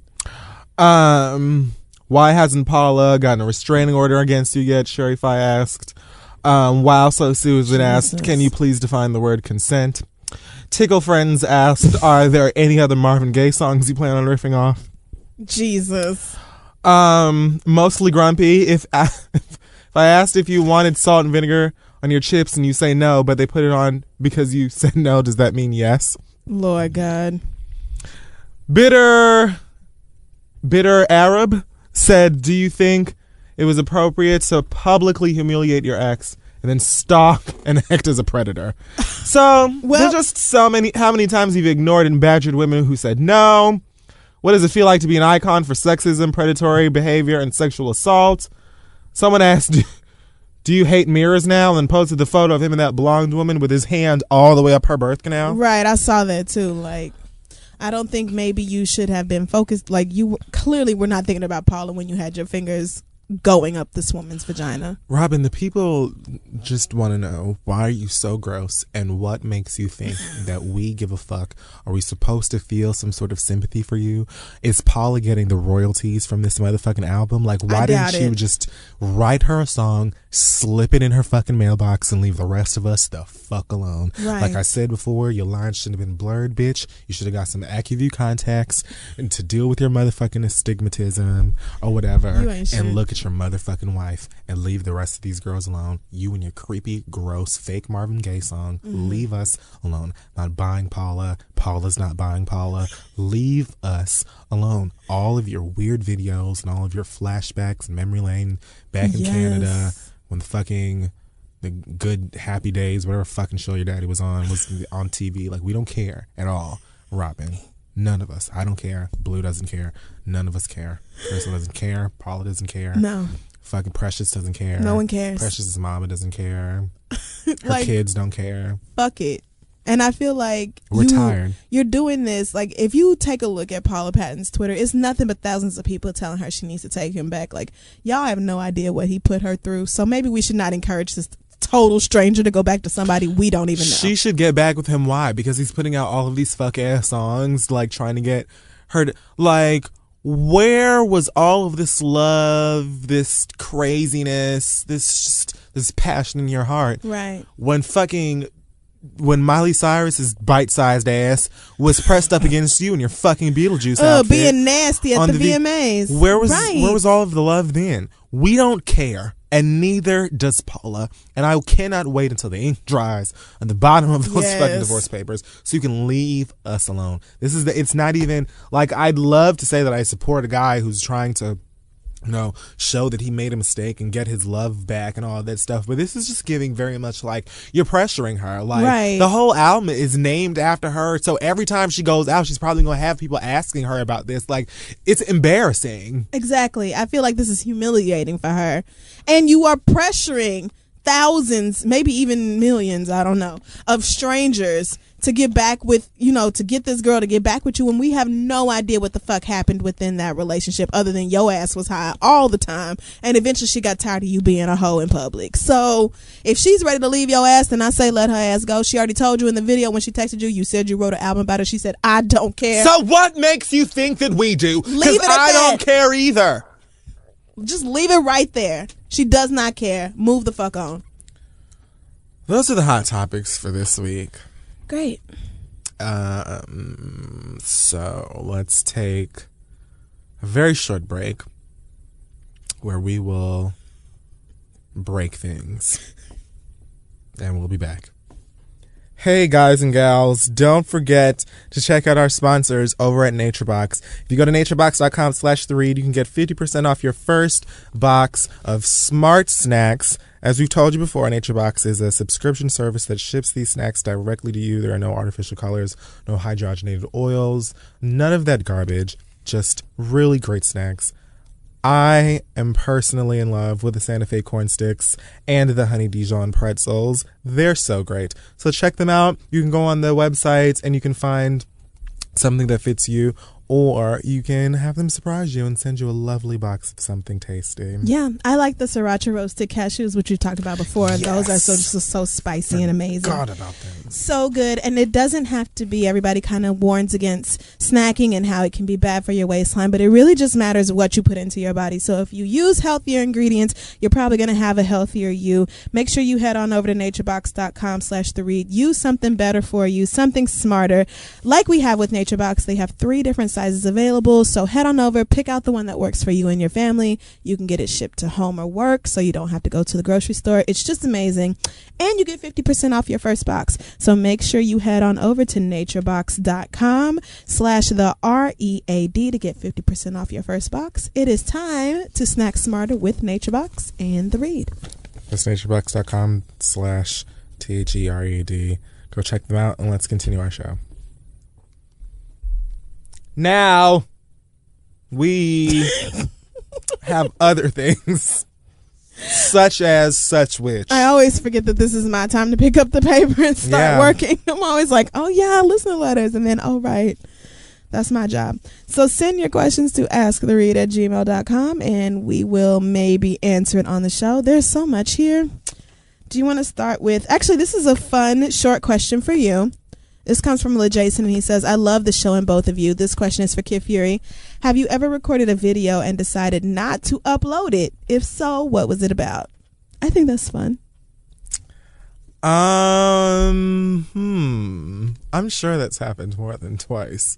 Why hasn't Paula gotten a restraining order against you yet? Sherry Fi asked. Wow, so Susan asked, Jesus. can you please define the word consent? Tickle Friends asked, are there any other Marvin Gaye songs you plan on riffing off? Jesus. Mostly Grumpy. If I asked if you wanted salt and vinegar on your chips and you say no, but they put it on because you said no, does that mean yes? Lord God. Bitter Arab said, do you think it was appropriate to publicly humiliate your ex and then stalk and act as a predator. So, there's just how many times you've ignored and badgered women who said no. What does it feel like to be an icon for sexism, predatory behavior, and sexual assault? Someone asked, do you hate mirrors now? And posted the photo of him and that blonde woman with his hand all the way up her birth canal. Right, I saw that too. Like, I don't think maybe you should have been focused. Like, you clearly were not thinking about Paula when you had your fingers going up this woman's vagina. Robin, the people just want to know, why are you so gross, and what makes you think that we give a fuck? Are we supposed to feel some sort of sympathy for you? Is Paula getting the royalties from this motherfucking album? Like, why didn't you just write her a song, slip it in her fucking mailbox, and leave the rest of us the fuck alone? Right. Like I said before, your lines shouldn't have been blurred, bitch. You should have got some AccuView contacts and to deal with your motherfucking astigmatism or whatever, and look at your motherfucking wife and leave the rest of these girls alone. You and your creepy, gross, fake Marvin Gaye song. Leave us alone. Not buying Paula. Paula's not buying Paula. Leave us alone. All of your weird videos and all of your flashbacks and memory lane back in Canada when the good happy days, whatever fucking show your daddy was on TV. Like, we don't care at all, Robin. None of us. I don't care. Blue doesn't care. None of us care. Crystal doesn't care. Paula doesn't care. No. Fucking Precious doesn't care. No one cares. Precious' mama doesn't care. Her like, kids don't care. Fuck it. And I feel like we're tired. You're doing this. Like, if you take a look at Paula Patton's Twitter, it's nothing but thousands of people telling her she needs to take him back. Like, y'all have no idea what he put her through. So maybe we should not encourage this total stranger to go back to somebody we don't even know. She should get back with him. Why? Because he's putting out all of these fuck ass songs, like trying to get her to, like, where was all of this love, this craziness, this passion in your heart? Right. When Miley Cyrus's bite-sized ass was pressed up against you in your fucking Beetlejuice outfit, being nasty at the VMAs. Where was all of the love then? We don't care, and neither does Paula. And I cannot wait until the ink dries on the bottom of those fucking divorce papers, so you can leave us alone. It's not even like, I'd love to say that I support a guy who's trying to, show that he made a mistake and get his love back and all that stuff. But this is just giving very much like you're pressuring her. Like, the whole album is named after her. So every time she goes out, she's probably going to have people asking her about this. Like, it's embarrassing. Exactly. I feel like this is humiliating for her. And you are pressuring thousands, maybe even millions, I don't know, of strangers to get back with, to get this girl to get back with you, when we have no idea what the fuck happened within that relationship other than your ass was high all the time, and eventually she got tired of you being a hoe in public. So if she's ready to leave your ass, then I say let her ass go. She already told you in the video when she texted you, you said you wrote an album about her. She said, I don't care. So what makes you think that we do? Because I don't care either. Just leave it right there. She does not care. Move the fuck on. Those are the hot topics for this week. Great. So let's take a very short break where we will break things, and we'll be back. Hey guys and gals, don't forget to check out our sponsors over at NatureBox. If you go to naturebox.com/theread, you can get 50% off your first box of smart snacks. As we've told you before, NatureBox is a subscription service that ships these snacks directly to you. There are no artificial colors, no hydrogenated oils, none of that garbage, just really great snacks. I am personally in love with the Santa Fe corn sticks and the honey Dijon pretzels. They're so great. So check them out. You can go on the website and you can find something that fits you, or you can have them surprise you and send you a lovely box of something tasty. Yeah, I like the sriracha roasted cashews, which we talked about before. Yes. Those are so spicy and amazing. God about them. So good. And it doesn't have to be, everybody kind of warns against snacking and how it can be bad for your waistline, but it really just matters what you put into your body. So if you use healthier ingredients, you're probably going to have a healthier you. Make sure you head on over to naturebox.com/theread. Use something better for you, something smarter. Like we have with NatureBox, they have 3 different sizes available. So head on over, pick out the one that works for you and your family. You can get it shipped to home or work, so you don't have to go to the grocery store. It's just amazing. And you get 50% off your first box. So make sure you head on over to naturebox.com/the-READ to get 50% off your first box. It is time to snack smarter with NatureBox and the read. That's naturebox.com/THERED. Go check them out and let's continue our show. Now, we have other things, such as such which. I always forget that this is my time to pick up the paper and start working. I'm always like, oh yeah, listener letters. And then, oh right, that's my job. So send your questions to asktheread@gmail.com and we will maybe answer it on the show. There's so much here. Do you want to start with, actually, this is a fun short question for you. This comes from LeJason, and he says, I love the show and both of you. This question is for Kid Fury. Have you ever recorded a video and decided not to upload it? If so, what was it about? I think that's fun. I'm sure that's happened more than twice.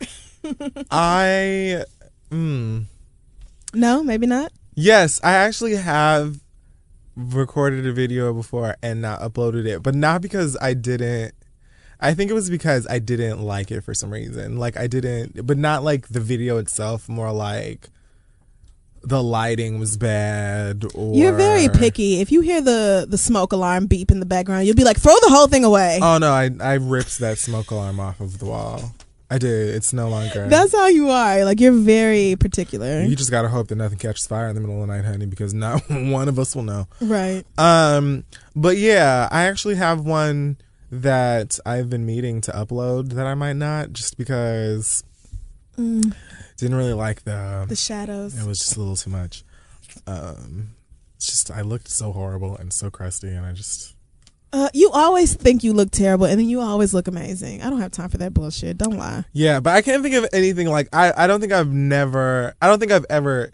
No, maybe not. Yes, I actually have recorded a video before and not uploaded it, but not because I didn't. I think it was because I didn't like it for some reason. Like I didn't, but not like the video itself, more like the lighting was bad. Or you're very picky. If you hear the smoke alarm beep in the background, you'll be like, throw the whole thing away. Oh no, I ripped that smoke alarm off of the wall. I did. It's no longer. That's how you are. Like, you're very particular. You just gotta hope that nothing catches fire in the middle of the night, honey, because not one of us will know. Right. But yeah, I actually have one that I've been meaning to upload that I might not, just because didn't really like the shadows. It was just a little too much. It's just I looked so horrible and so crusty, and I just. You always think you look terrible, and then you always look amazing. I don't have time for that bullshit. Don't lie. Yeah, but I can't think of anything like I don't think I've ever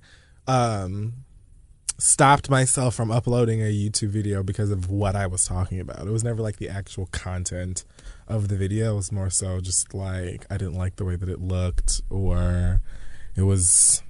stopped myself from uploading a YouTube video because of what I was talking about. It was never like the actual content of the video. It was more so just like I didn't like the way that it looked, or it was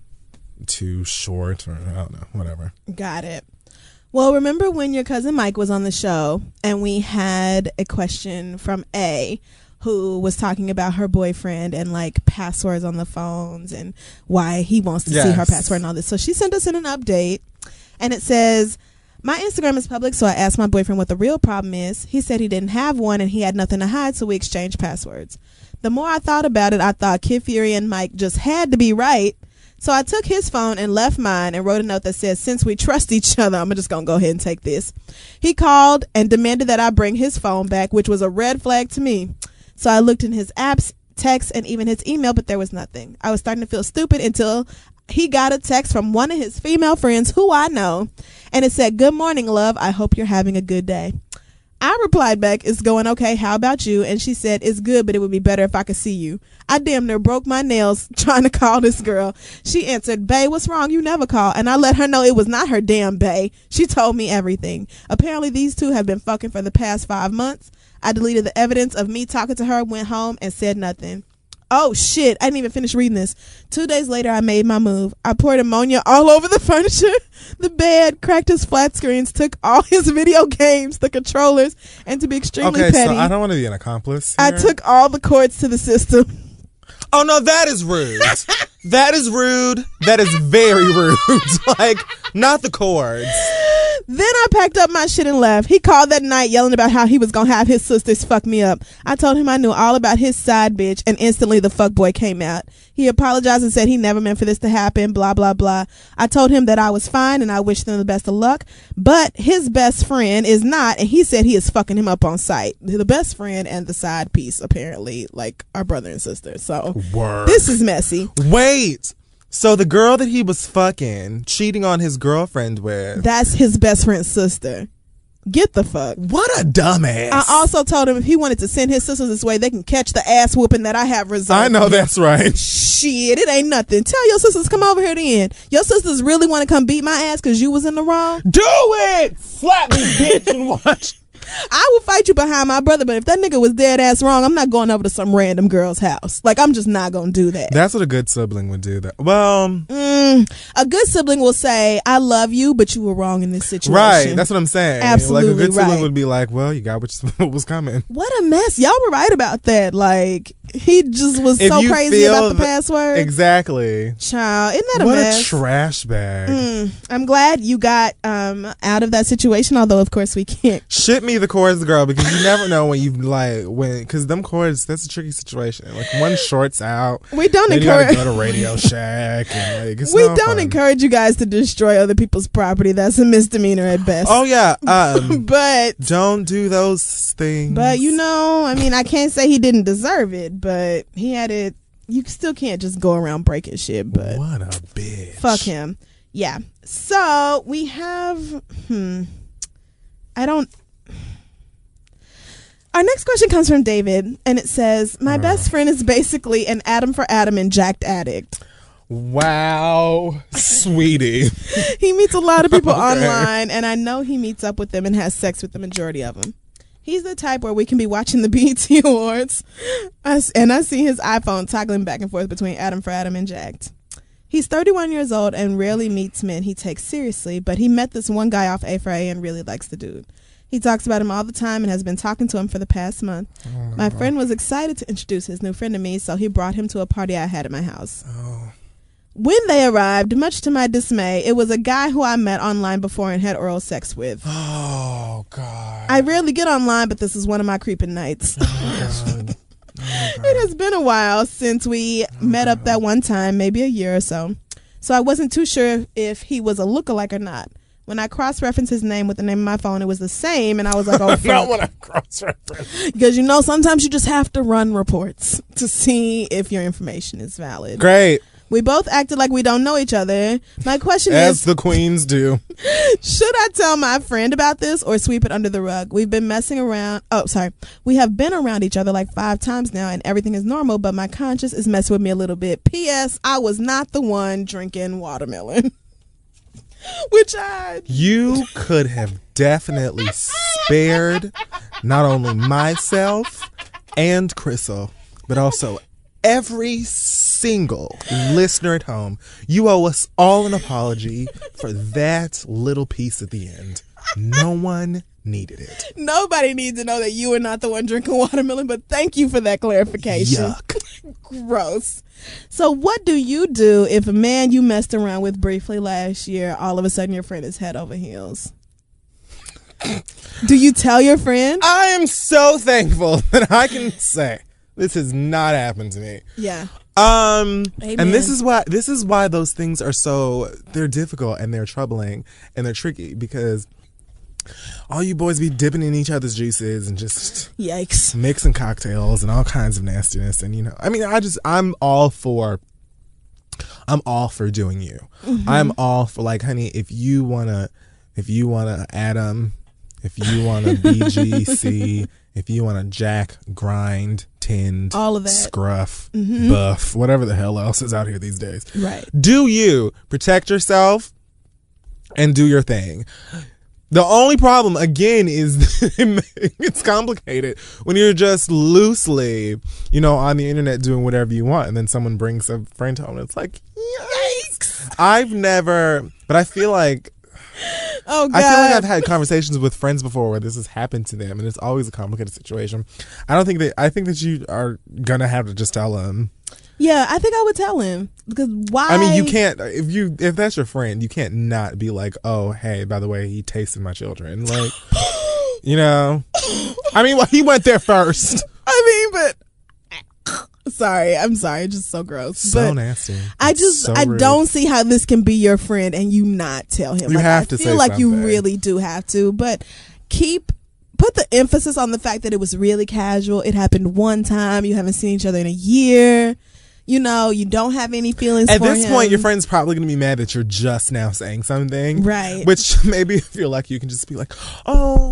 too short, or I don't know, whatever. Got it. Well, remember when your cousin Mike was on the show and we had a question from A, who was talking about her boyfriend and like passwords on the phones and why he wants to see her password and all this. So she sent us in an update and it says, my Instagram is public, so I asked my boyfriend what the real problem is. He said he didn't have one and he had nothing to hide, so we exchanged passwords. The more I thought about it, I thought Kid Fury and Mike just had to be right. So I took his phone and left mine and wrote a note that says, since we trust each other, I'm just going to go ahead and take this. He called and demanded that I bring his phone back, which was a red flag to me. So I looked in his apps, texts, and even his email, but there was nothing. I was starting to feel stupid until he got a text from one of his female friends who I know. And it said, good morning, love. I hope you're having a good day. I replied back, it's going okay. How about you? And she said, it's good, but it would be better if I could see you. I damn near broke my nails trying to call this girl. She answered, bae, what's wrong? You never call. And I let her know it was not her damn bae. She told me everything. Apparently these two have been fucking for the past 5 months. I deleted the evidence of me talking to her, went home, and said nothing. Oh shit, I didn't even finish reading this. 2 days later, I made my move. I poured ammonia all over the furniture, the bed, cracked his flat screens, took all his video games, the controllers, and to be extremely petty. Okay, so I don't want to be an accomplice here. I took all the cords to the system. Oh no, that is rude. That is rude. That is very rude. Like, not the cords. Then I packed up my shit and left. He called that night yelling about how he was going to have his sisters fuck me up. I told him I knew all about his side bitch, and instantly the fuckboy came out. He apologized and said he never meant for this to happen, blah, blah, blah. I told him that I was fine and I wished him the best of luck, but his best friend is not, and he said he is fucking him up on sight. The best friend and the side piece, apparently, like, are brother and sister. So, This is messy. Wait. So the girl that he was fucking, cheating on his girlfriend with. That's his best friend's sister. Get the fuck. What a dumbass. I also told him if he wanted to send his sisters this way, they can catch the ass whooping that I have reserved. I know that's right. Shit, it ain't nothing. Tell your sisters come over here then. Your sisters really want to come beat my ass because you was in the wrong? Do it! Slap me, bitch, and watch. I will fight you behind my brother, but if that nigga was dead ass wrong, I'm not going over to some random girl's house. Like, I'm just not gonna do that. That's what a good sibling would do. That well, a good sibling will say, I love you, but you were wrong in this situation. Right, that's what I'm saying. Absolutely, like a good sibling right. would be like, well, you got what was coming. What a mess. Y'all were right about that. Like, he just was If so you crazy feel about the password. Exactly. Child, isn't that a What mess? a trash bag. I'm glad you got out of that situation, although of course we can't. Ship me the cords, girl, because you never know when because them cords, that's a tricky situation. Like, one shorts out. We don't then you gotta encourage go to Radio Shack and like, it's we not don't fun. encourage you guys to destroy other people's property. That's a misdemeanor at best. Oh yeah, but don't do those things. But you know, I mean, I can't say he didn't deserve it, but he had it. You still can't just go around breaking shit. But what a bitch. fuck him. Yeah. So we have. Our next question comes from David, and it says, "My best friend is basically an Adam for Adam and jacked addict. Wow, sweetie. He meets a lot of people Okay. online, and I know he meets up with them and has sex with the majority of them. He's the type where we can be watching the BET Awards, and I see his iPhone toggling back and forth between Adam for Adam and jacked. He's 31 years old and rarely meets men he takes seriously, but he met this one guy off A4A and really likes the dude. He talks about him all the time and has been talking to him for the past month. My friend was excited to introduce his new friend to me, so he brought him to a party I had at my house. When they arrived, much to my dismay, it was a guy who I met online before and had oral sex with. Oh God. I rarely get online, but this is one of my creeping nights. It has been a while since we met up that one time, maybe a year or so. So I wasn't too sure if he was a lookalike or not. When I cross-referenced his name with the name of my phone, it was the same, and I was like, oh, fuck. Not when I cross-reference. Because, you know, sometimes you just have to run reports to see if your information is valid. Great. We both acted like we don't know each other. My question As is, the queens do. should I tell my friend about this or sweep it under the rug? We've been messing around. Oh, sorry. We have been around each other like 5 times now, and everything is normal, but my conscience is messing with me a little bit. P.S. I was not the one drinking watermelon. Which You could have definitely spared not only myself and Crystal, but also every single listener at home. You owe us all an apology for that little piece at the end. No one needed it. Nobody needs to know that you are not the one drinking watermelon, but thank you for that clarification. Yuck. Gross. So what do you do if a man you messed around with briefly last year, all of a sudden your friend is head over heels? Do you tell your friend? I am so thankful that I can say this has not happened to me. Yeah. And Amen. this is why those things are they're difficult and they're troubling and they're tricky, because all you boys be dipping in each other's juices and just Yikes. mixing cocktails and all kinds of nastiness. And, you know, I mean, I'm all for doing you. Mm-hmm. I'm all for, like, honey, if you wanna Adam, if you wanna BGC, if you wanna jack, grind, tind, all of that, scruff, buff, whatever the hell else is out here these days. Right. Do you protect yourself and do your thing. The only problem, again, is it's complicated when you're just loosely, you know, on the internet doing whatever you want, and then someone brings a friend home, and it's like, yikes. I've never, but I feel like, oh God, I feel like I've had conversations with friends before where this has happened to them, and it's always a complicated situation. I think that you are gonna have to just tell them. Yeah, I think I would tell him, because why? I mean, you can't, if that's your friend, you can't not be like, oh, hey, by the way, he tasted my children. Like, you know, I mean, well, he went there first. I mean, but sorry, I'm sorry, it's just so gross. So but nasty. I rude. don't see how this can be your friend and you not tell him. You like, have I to feel say like you something. really do have to, but put the emphasis on the fact that it was really casual. It happened one time. You haven't seen each other in a year. You know, you don't have any feelings At for this him. point, your friend's probably going to be mad that you're just now saying something. Right. Which maybe if you're lucky, you can just be like, oh,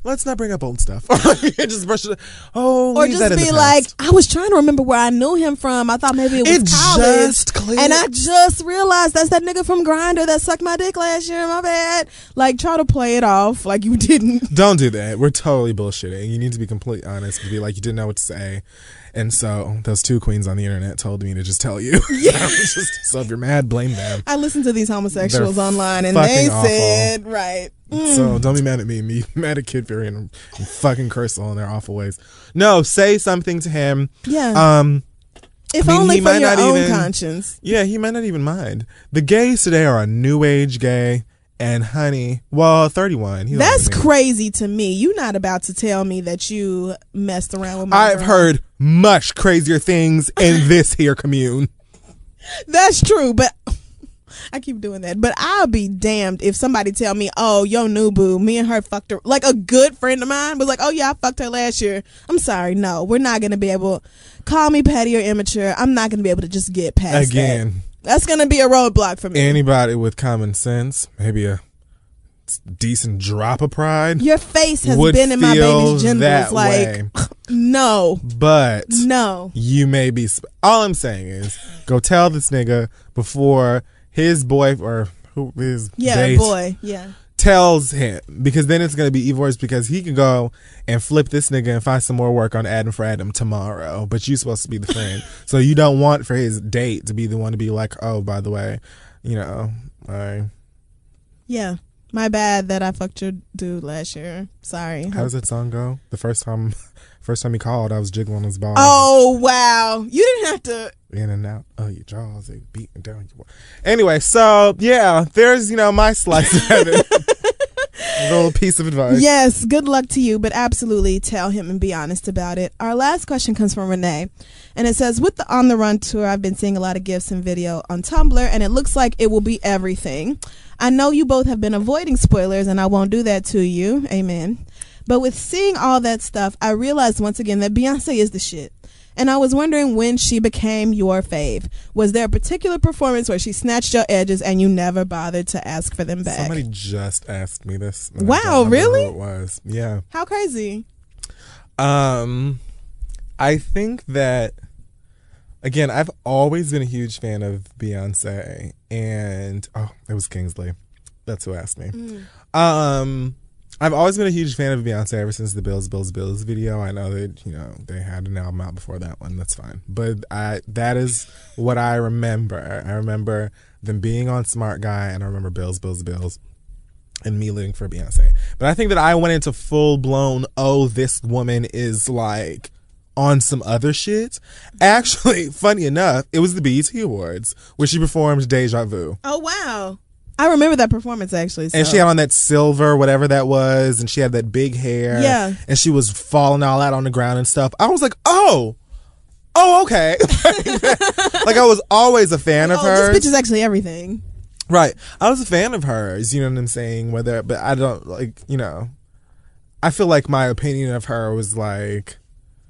let's not bring up old stuff. Just brush it. Oh, Or leave that just in be the like, past. I was trying to remember where I knew him from. I thought maybe it was college. Just clicked. And I just realized that's that nigga from Grindr that sucked my dick last year. My bad. Like, try to play it off like you didn't. Don't do that. We're totally bullshitting. You need to be completely honest and be like, you didn't know what to say. And so those two queens on the internet told me to just tell you. Yeah. So if you're mad, blame them. I listened to these homosexuals They're online and fucking they awful. said, right. So don't be mad at me. Me mad at Kid Fury and fucking Crystal in their awful ways. No, say something to him. Yeah. If I mean, only he for might your not own even- conscience. Yeah, he might not even mind. The gays today are a new age gay. And honey, well, 31. He's That's older than me. crazy to me. You're not about to tell me that you messed around with my I've girl. heard much crazier things in this here commune. That's true, but I keep doing that. But I'll be damned if somebody tell me, oh, yo, new boo, me and her fucked her. Like a good friend of mine was like, oh, yeah, I fucked her last year. I'm sorry. No, we're not going to be able. Call me petty or immature. I'm not going to be able to just get past Again. that. That's going to be a roadblock for me. Anybody with common sense, maybe a decent drop of pride, Your face has would been in my feel baby's genitals. that Like, way. no, But no. you may be. All I'm saying is, go tell this nigga before his boy or who his Yeah, date boy. Yeah. tells him, because then it's gonna be even worse because he can go and flip this nigga and find some more work on Adam for Adam tomorrow. But you're supposed to be the friend, so you don't want for his date to be the one to be like, oh, by the way, you know, Yeah. My bad that I fucked your dude last year. Sorry. how does that song go? The first time he called, I was jiggling his balls. Oh, wow. You didn't have to. In and out of your jaws, they beating down your. Anyway, so yeah, there's my slice of heaven. A little piece of advice. Yes, good luck to you, but absolutely tell him and be honest about it. Our last question comes from Renee, and it says, with the On the Run tour, I've been seeing a lot of gifs and video on Tumblr, and it looks like it will be everything. I know you both have been avoiding spoilers, and I won't do that to you. Amen. But with seeing all that stuff, I realized once again that Beyonce is the shit. And I was wondering when she became your fave. Was there a particular performance where she snatched your edges and you never bothered to ask for them back? Somebody just asked me this. and I Wow, don't remember really? who it was. Yeah. How crazy. I think that, again, I've always been a huge fan of Beyonce, and it was Kingsley. That's who asked me. I've always been a huge fan of Beyonce ever since the Bills video. I know that they had an album out before that one. That's fine, but that is what I remember. I remember them being on Smart Guy, and I remember Bills, and me living for Beyonce. But I think that I went into full blown, oh, this woman is like on some other shit. Actually, funny enough, it was the BET Awards where she performed Deja Vu. Oh, wow. I remember that performance, actually. So. And she had on that silver, whatever that was, and she had that big hair. Yeah. And she was falling all out on the ground and stuff. I was like, oh, okay. Like, I was always a fan of hers. This bitch is actually everything. Right. I was a fan of hers, you know what I'm saying? But I don't, I feel like my opinion of her was like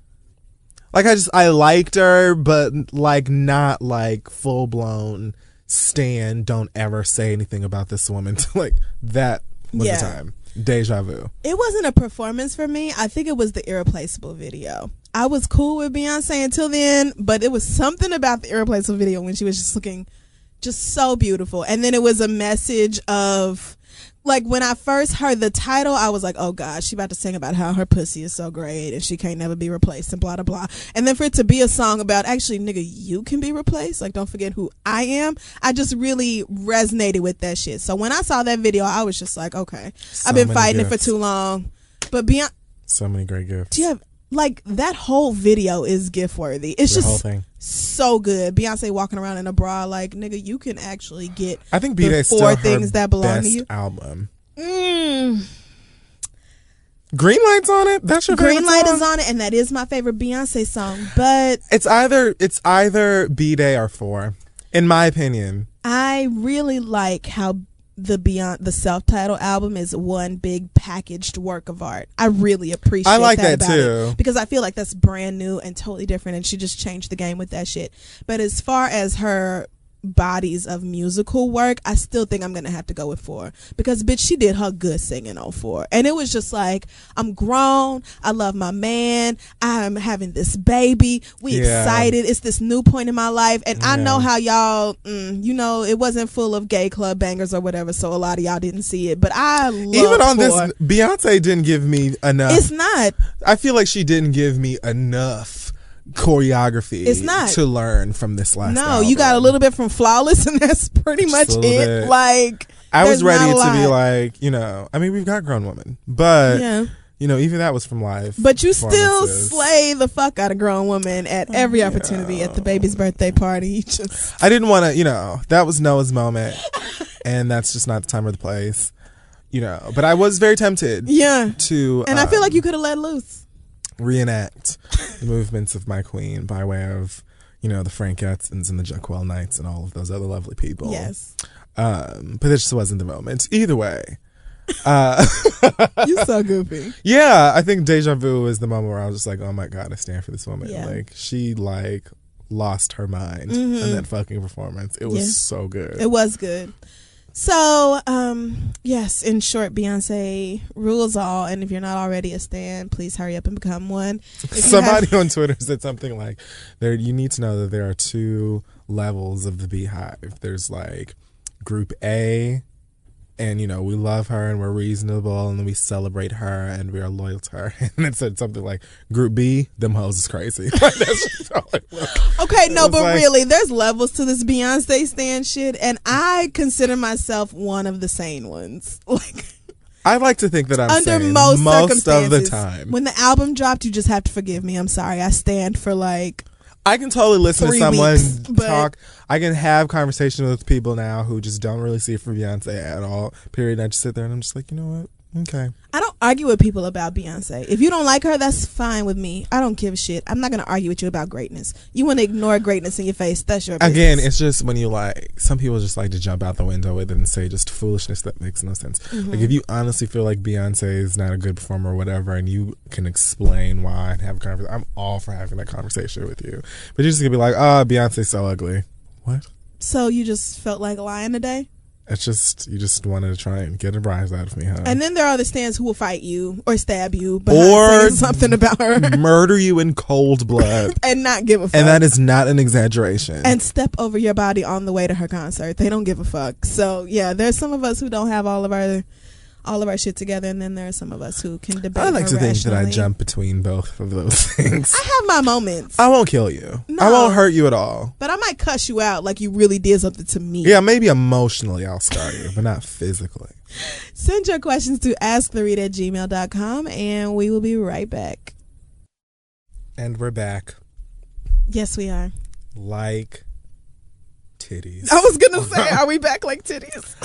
I liked her, but not full blown stan, don't ever say anything about this woman. That was the time. Deja Vu. It wasn't a performance for me. I think it was the Irreplaceable video. I was cool with Beyonce until then, but it was something about the Irreplaceable video when she was just looking just so beautiful. And then it was a message of, when I first heard the title, I was like, oh gosh, she about to sing about how her pussy is so great and she can't never be replaced and blah, blah, blah. And then for it to be a song about, actually, nigga, you can be replaced. Don't forget who I am. I just really resonated with that shit. So when I saw that video, I was just like, okay, I've been fighting it for too long. But Beyonce. So many great gifts. Do you have, that whole video is gift worthy. It's The just whole thing. so good. Beyonce walking around in a bra, nigga, you can actually get I think the B-Day's still four her things that belong best to you. album. Green Light's on it. That's your Green favorite Light song? is on it, and that is my favorite Beyonce song. But It's either B-Day or 4, in my opinion. I really like how the self-titled album is one big packaged work of art. I really appreciate I like that about too. it, because I feel like that's brand new and totally different, and she just changed the game with that shit. But as far as her bodies of musical work, I still think I'm gonna have to go with 4, because bitch, she did her good singing on 4, and it was just like, I'm grown, I love my man, I'm having this baby, we excited, it's this new point in my life, and I know how y'all you know, it wasn't full of gay club bangers or whatever, so a lot of y'all didn't see it, but I love even on 4. this, Beyonce didn't give me enough. It's not. I feel like she didn't give me enough choreography It's not to learn from this last album. You got a little bit from Flawless, and that's pretty much it. Bit. Like, I was ready to be like, you know, I mean, we've got Grown Woman, but you know, even that was from live. But you still slay the fuck out of Grown Woman at every opportunity. At the baby's birthday party, you just, I didn't want to, you know, that was Noah's moment, and that's just not the time or the place, you know. But I was very tempted, to, and I feel like you could have let loose, reenact the movements of my queen by way of, you know, the Frankettes and the Jackwell Knights and all of those other lovely people. Yes. But it just wasn't the moment. Either way. You're so goofy. Yeah, I think Deja Vu is the moment where I was just like, oh my God, I stand for this woman. Yeah. Like, she like lost her mind in that fucking performance. It was so good. It was good. So, yes, in short, Beyonce rules all, and if you're not already a stan, please hurry up and become one. Somebody on Twitter said something like, you need to know that there are 2 levels of the Beehive. There's like Group A, and you know, we love her and we're reasonable and we celebrate her and we are loyal to her. And it said something like, Group B, them hoes is crazy. Like, that's just how it works. Okay, no, but like, really, there's levels to this Beyonce stan shit, and I consider myself one of the sane ones. Like, I like to think that I'm under sane most of the time. When the album dropped, you just have to forgive me. I'm sorry. I stand for like, I can totally listen to someone weeks, talk. I can have conversations with people now who just don't really see it for Beyonce at all. Period. I just sit there and I'm just like, you know what? Okay. I don't argue with people about Beyonce. If you don't like her, that's fine with me. I don't give a shit. I'm not going to argue with you about greatness. You want to ignore greatness in your face, that's your business. Again, it's just when you like, some people just like to jump out the window with it and say just foolishness that makes no sense. Like, if you honestly feel like Beyonce is not a good performer or whatever, and you can explain why and have a conversation, I'm all for having that conversation with you. But you're just going to be like, oh, Beyonce's so ugly. What? So you just felt like lying today? It's just, you just wanted to try and get a rise out of me, huh? And then there are the stands who will fight you or stab you or something about her. Murder you in cold blood. And not give a fuck. And that is not an exaggeration. And step over your body on the way to her concert. They don't give a fuck. So yeah, there's some of us who don't have all of our shit together, and then there are some of us who can debate. I like to think that I rationally. jump between both of those things. I have my moments. I won't kill you. No. I won't hurt you at all. But I might cuss you out like you really did something to me. Yeah, maybe emotionally I'll scar you, but not physically. Send your questions to asktheread@gmail.com, and we will be right back. And we're back. Yes, we are. Like titties. I was gonna say, are we back like titties?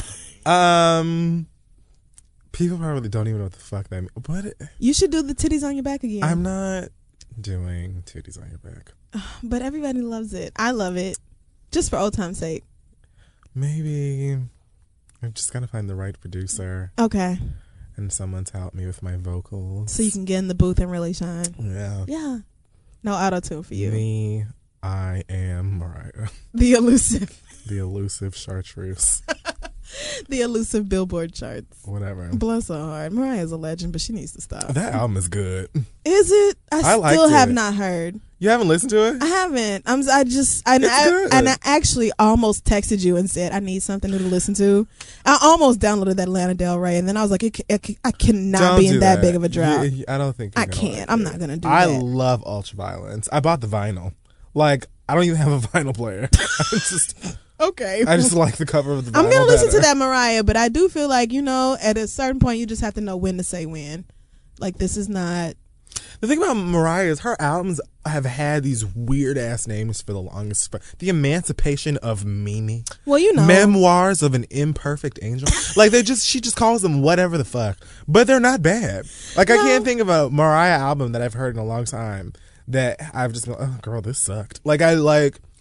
People probably don't even know what the fuck that means. What? You should do the titties on your back again. I'm not doing titties on your back. But everybody loves it. I love it. Just for old time's sake. Maybe I've just got to find the right producer. Okay. And someone to help me with my vocals. So you can get in the booth and really shine. Yeah. Yeah. No auto-tune for you. I am Mariah. The elusive. The elusive chartreuse. The elusive Billboard charts. Whatever. Bless her heart. Mariah's a legend, but she needs to stop. That album is good. Is it? I still have not heard. You haven't listened to it? I haven't. I actually almost texted you and said I need something new to listen to. I almost downloaded that Lana Del Rey, and then I was like, I cannot be in that big of a drought. I don't think I can't. Like I'm not gonna do that. I that. love Ultraviolence. I bought the vinyl. Like, I don't even have a vinyl player. Okay. I just like the cover of the vinyl. I'm gonna listen to that Mariah, but I do feel like, at a certain point you just have to know when to say when. Like, this is not. The thing about Mariah is her albums have had these weird ass names for the longest. The Emancipation of Mimi. Well, Memoirs of an Imperfect Angel. Like, she just calls them whatever the fuck, but they're not bad. Like, I can't think of a Mariah album that I've heard in a long time that I've just been, oh girl, this sucked. Like,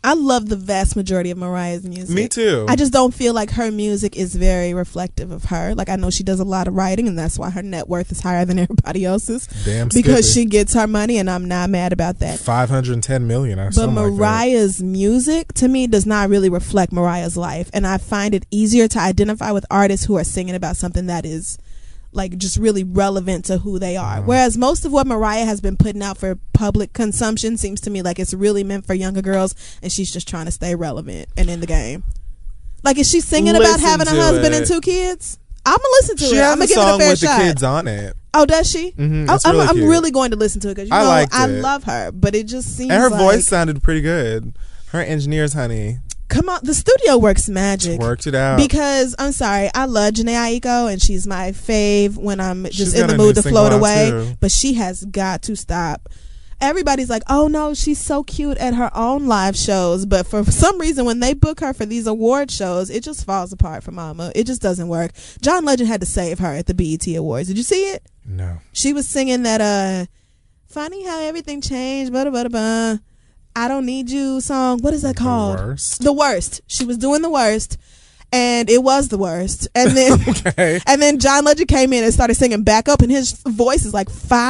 I love the vast majority of Mariah's music. Me too. I just don't feel like her music is very reflective of her. Like, I know she does a lot of writing, and that's why her net worth is higher than everybody else's. Damn, because Skippy. she gets her money, and I'm not mad about that. 510 million or But something like that. Mariah's music, to me, does not really reflect Mariah's life, and I find it easier to identify with artists who are singing about something that is like just really relevant to who they are. Whereas most of what Mariah has been putting out for public consumption seems to me like it's really meant for younger girls, and she's just trying to stay relevant and in the game. Like, is she singing about Listen having a to husband it. and 2 kids? I'm gonna listen to She it. has I'm gonna a give it a song fair with shot. the kids on it. Oh, does she? It's I'm really cute. really going to listen to it because I liked I it. love her, but it just seems And her like, voice sounded pretty good. Her engineers, honey, come on, the studio works magic. worked it out. Because I'm sorry, I love Janae Aiko, and she's my fave when I'm just She's in got the a mood new to float single out, away. too. But she has got to stop. Everybody's like, oh no, she's so cute at her own live shows, but for some reason when they book her for these award shows, it just falls apart for mama. It just doesn't work. John Legend had to save her at the BET Awards. Did you see it? No. She was singing that funny how everything changed, blah, blah, blah, blah. I Don't Need You song. What is that called? The worst. The Worst. She was doing The Worst, and it was the worst. And then Okay. and then John Legend came in and started singing back up, and his voice is like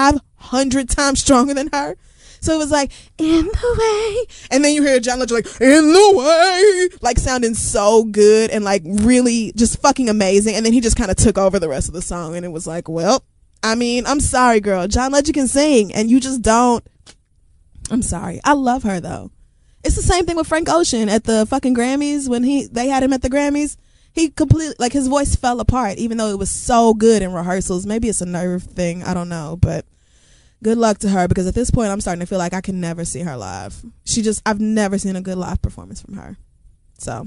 500 times stronger than her. So it was like, in the way. And then you hear John Legend like, in the way. Like, sounding so good and like really just fucking amazing. And then he just kind of took over the rest of the song, and it was like, well, I mean, I'm sorry, girl. John Legend can sing, and you just don't. I'm sorry. I love her, though. It's the same thing with Frank Ocean at the fucking Grammys. When they had him at the Grammys, he completely, like, his voice fell apart, even though it was so good in rehearsals. Maybe it's a nerve thing. I don't know. But good luck to her, because at this point, I'm starting to feel like I can never see her live. I've never seen a good live performance from her. So.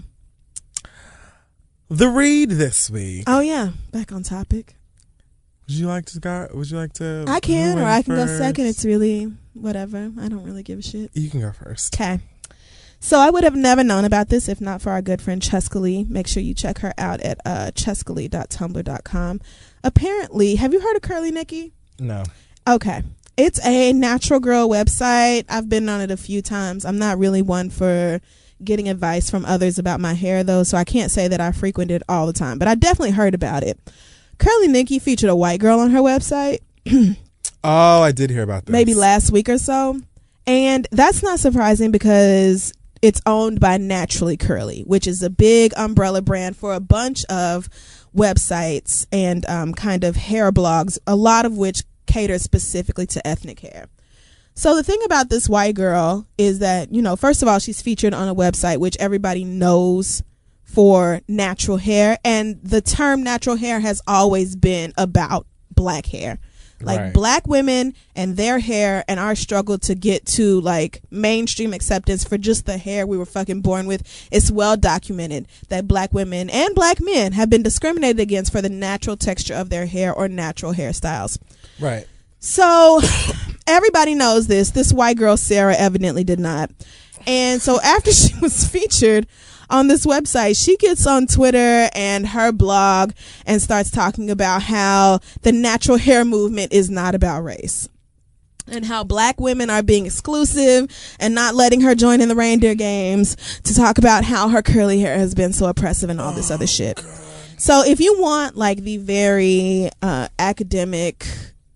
The read this week. Oh, yeah. Back on topic. Would you like to? I can, who or went I can go first? second. It's really whatever. I don't really give a shit. You can go first. Okay. So I would have never known about this if not for our good friend Cheska Lee. Make sure you check her out at cheskalee.tumblr.com. Apparently, have you heard of Curly Nikki? No. Okay. It's a natural girl website. I've been on it a few times. I'm not really one for getting advice from others about my hair, though, so I can't say that I frequent it all the time. But I definitely heard about it. Curly Nikki featured a white girl on her website. Oh, I did hear about this. Maybe last week or so. And that's not surprising because it's owned by Naturally Curly, which is a big umbrella brand for a bunch of websites and kind of hair blogs, a lot of which cater specifically to ethnic hair. So the thing about this white girl is that, first of all, she's featured on a website which everybody knows for natural hair, and the term natural hair has always been about black hair. Like, Right. black women and their hair, and our struggle to get to like mainstream acceptance for just the hair we were fucking born with. It's well documented that black women and black men have been discriminated against for the natural texture of their hair or natural hairstyles. Right. So everybody knows this. This white girl, Sarah, evidently did not. And so after she was featured on this website, she gets on Twitter and her blog and starts talking about how the natural hair movement is not about race, and how black women are being exclusive and not letting her join in the reindeer games, to talk about how her curly hair has been so oppressive and all this other shit. So if you want like the very academic,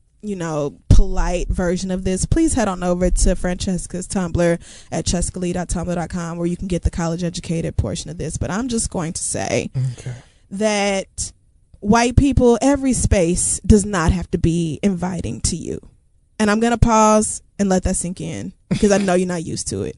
polite version of this, please head on over to Francesca's Tumblr at cheskalee.tumblr.com, where you can get the college educated portion of this. But I'm just going to say that white people, every space does not have to be inviting to you. And I'm going to pause and let that sink in, because I know you're not used to it.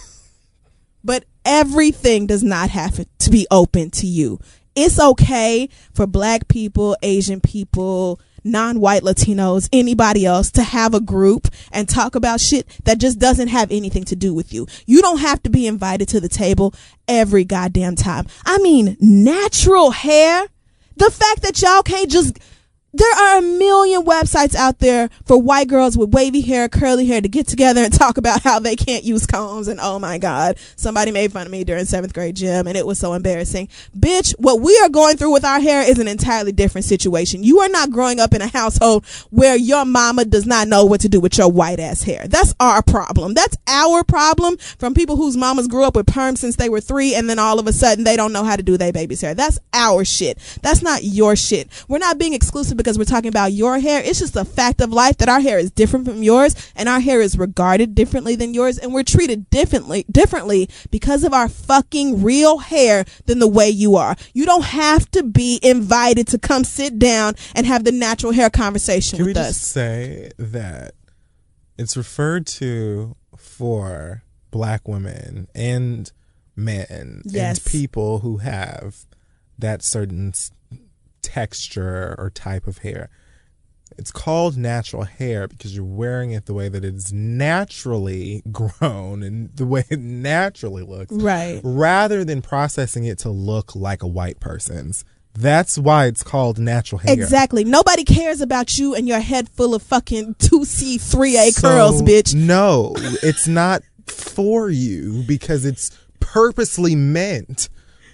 But everything does not have to be open to you. It's okay for black people, Asian people, non-white Latinos, anybody else to have a group and talk about shit that just doesn't have anything to do with you. You don't have to be invited to the table every goddamn time. I mean, natural hair. The fact that y'all can't just There are a million websites out there for white girls with wavy hair, curly hair to get together and talk about how they can't use combs. And oh my God, somebody made fun of me during 7th grade gym and it was so embarrassing. Bitch, what we are going through with our hair is an entirely different situation. You are not growing up in a household where your mama does not know what to do with your white ass hair. That's our problem. That's our problem from people whose mamas grew up with perms since they were 3 and then all of a sudden they don't know how to do their baby's hair. That's our shit. That's not your shit. We're not being exclusive because we're talking about your hair. It's just a fact of life that our hair is different from yours and our hair is regarded differently than yours and we're treated differently because of our fucking real hair than the way you are. You don't have to be invited to come sit down and have the natural hair conversation with us. Can we just say that it's referred to for black women and men and people who have that certain texture or type of hair. It's called natural hair because you're wearing it the way that it is naturally grown and the way it naturally looks. Right. Rather than processing it to look like a white person's. That's why it's called natural hair. Exactly. Nobody cares about you and your head full of fucking 2C, 3A curls, bitch. No, it's not for you because it's purposely meant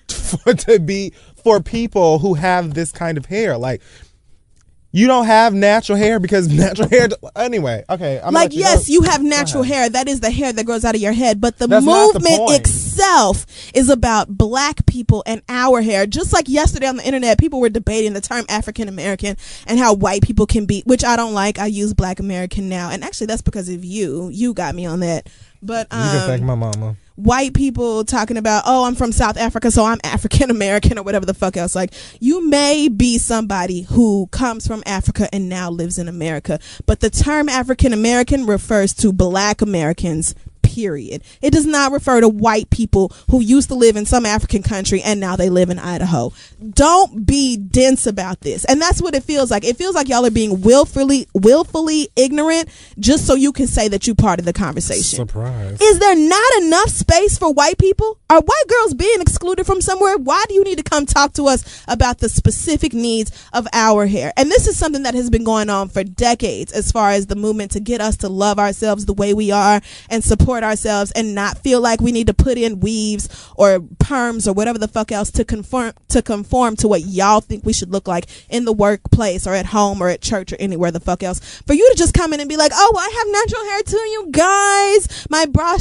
for people who have this kind of hair. Like, you don't have natural hair because natural hair anyway. Okay, I'm like, yes, you have natural hair. That is the hair that grows out of your head, but the movement itself is about black people and our hair. Just like yesterday on the internet, people were debating the term African American and how white people can be, which I don't like. I use Black American now, and actually that's because of you got me on that. But you can thank my mama. White people talking about, oh, I'm from South Africa, so I'm African American or whatever the fuck else. Like, you may be somebody who comes from Africa and now lives in America, but the term African American refers to black Americans, period. It does not refer to white people who used to live in some African country and now they live in Idaho. Don't be dense about this. And that's what it feels like. It feels like y'all are being willfully ignorant just so you can say that you're part of the conversation. Surprise. Is there not enough space for white people? Are white girls being excluded from somewhere? Why do you need to come talk to us about the specific needs of our hair? And this is something that has been going on for decades as far as the movement to get us to love ourselves the way we are and support ourselves and not feel like we need to put in weaves or perms or whatever the fuck else to conform to what y'all think we should look like in the workplace or at home or at church or anywhere the fuck else. For you to just come in and be like, oh, I have natural hair too, you guys. My bra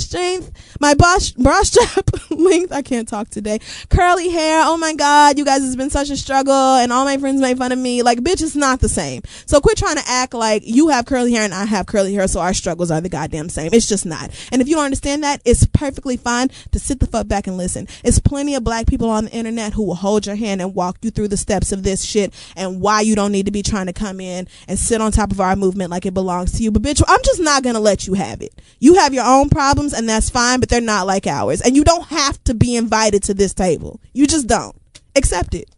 strap length, I can't talk today. Curly hair, oh my God, you guys, it's been such a struggle and all my friends made fun of me. Like, bitch, it's not the same. So quit trying to act like you have curly hair and I have curly hair, so our struggles are the goddamn same. It's just not. And if you don't understand that, it's perfectly fine to sit the fuck back and listen. It's plenty of black people on the internet who will hold your hand and walk you through the steps of this shit and why you don't need to be trying to come in and sit on top of our movement like it belongs to you. But bitch, I'm just not gonna let you have it. You have your own problems and that's fine, but they're not like ours. And you don't have to be invited to this table. You just don't. Accept it.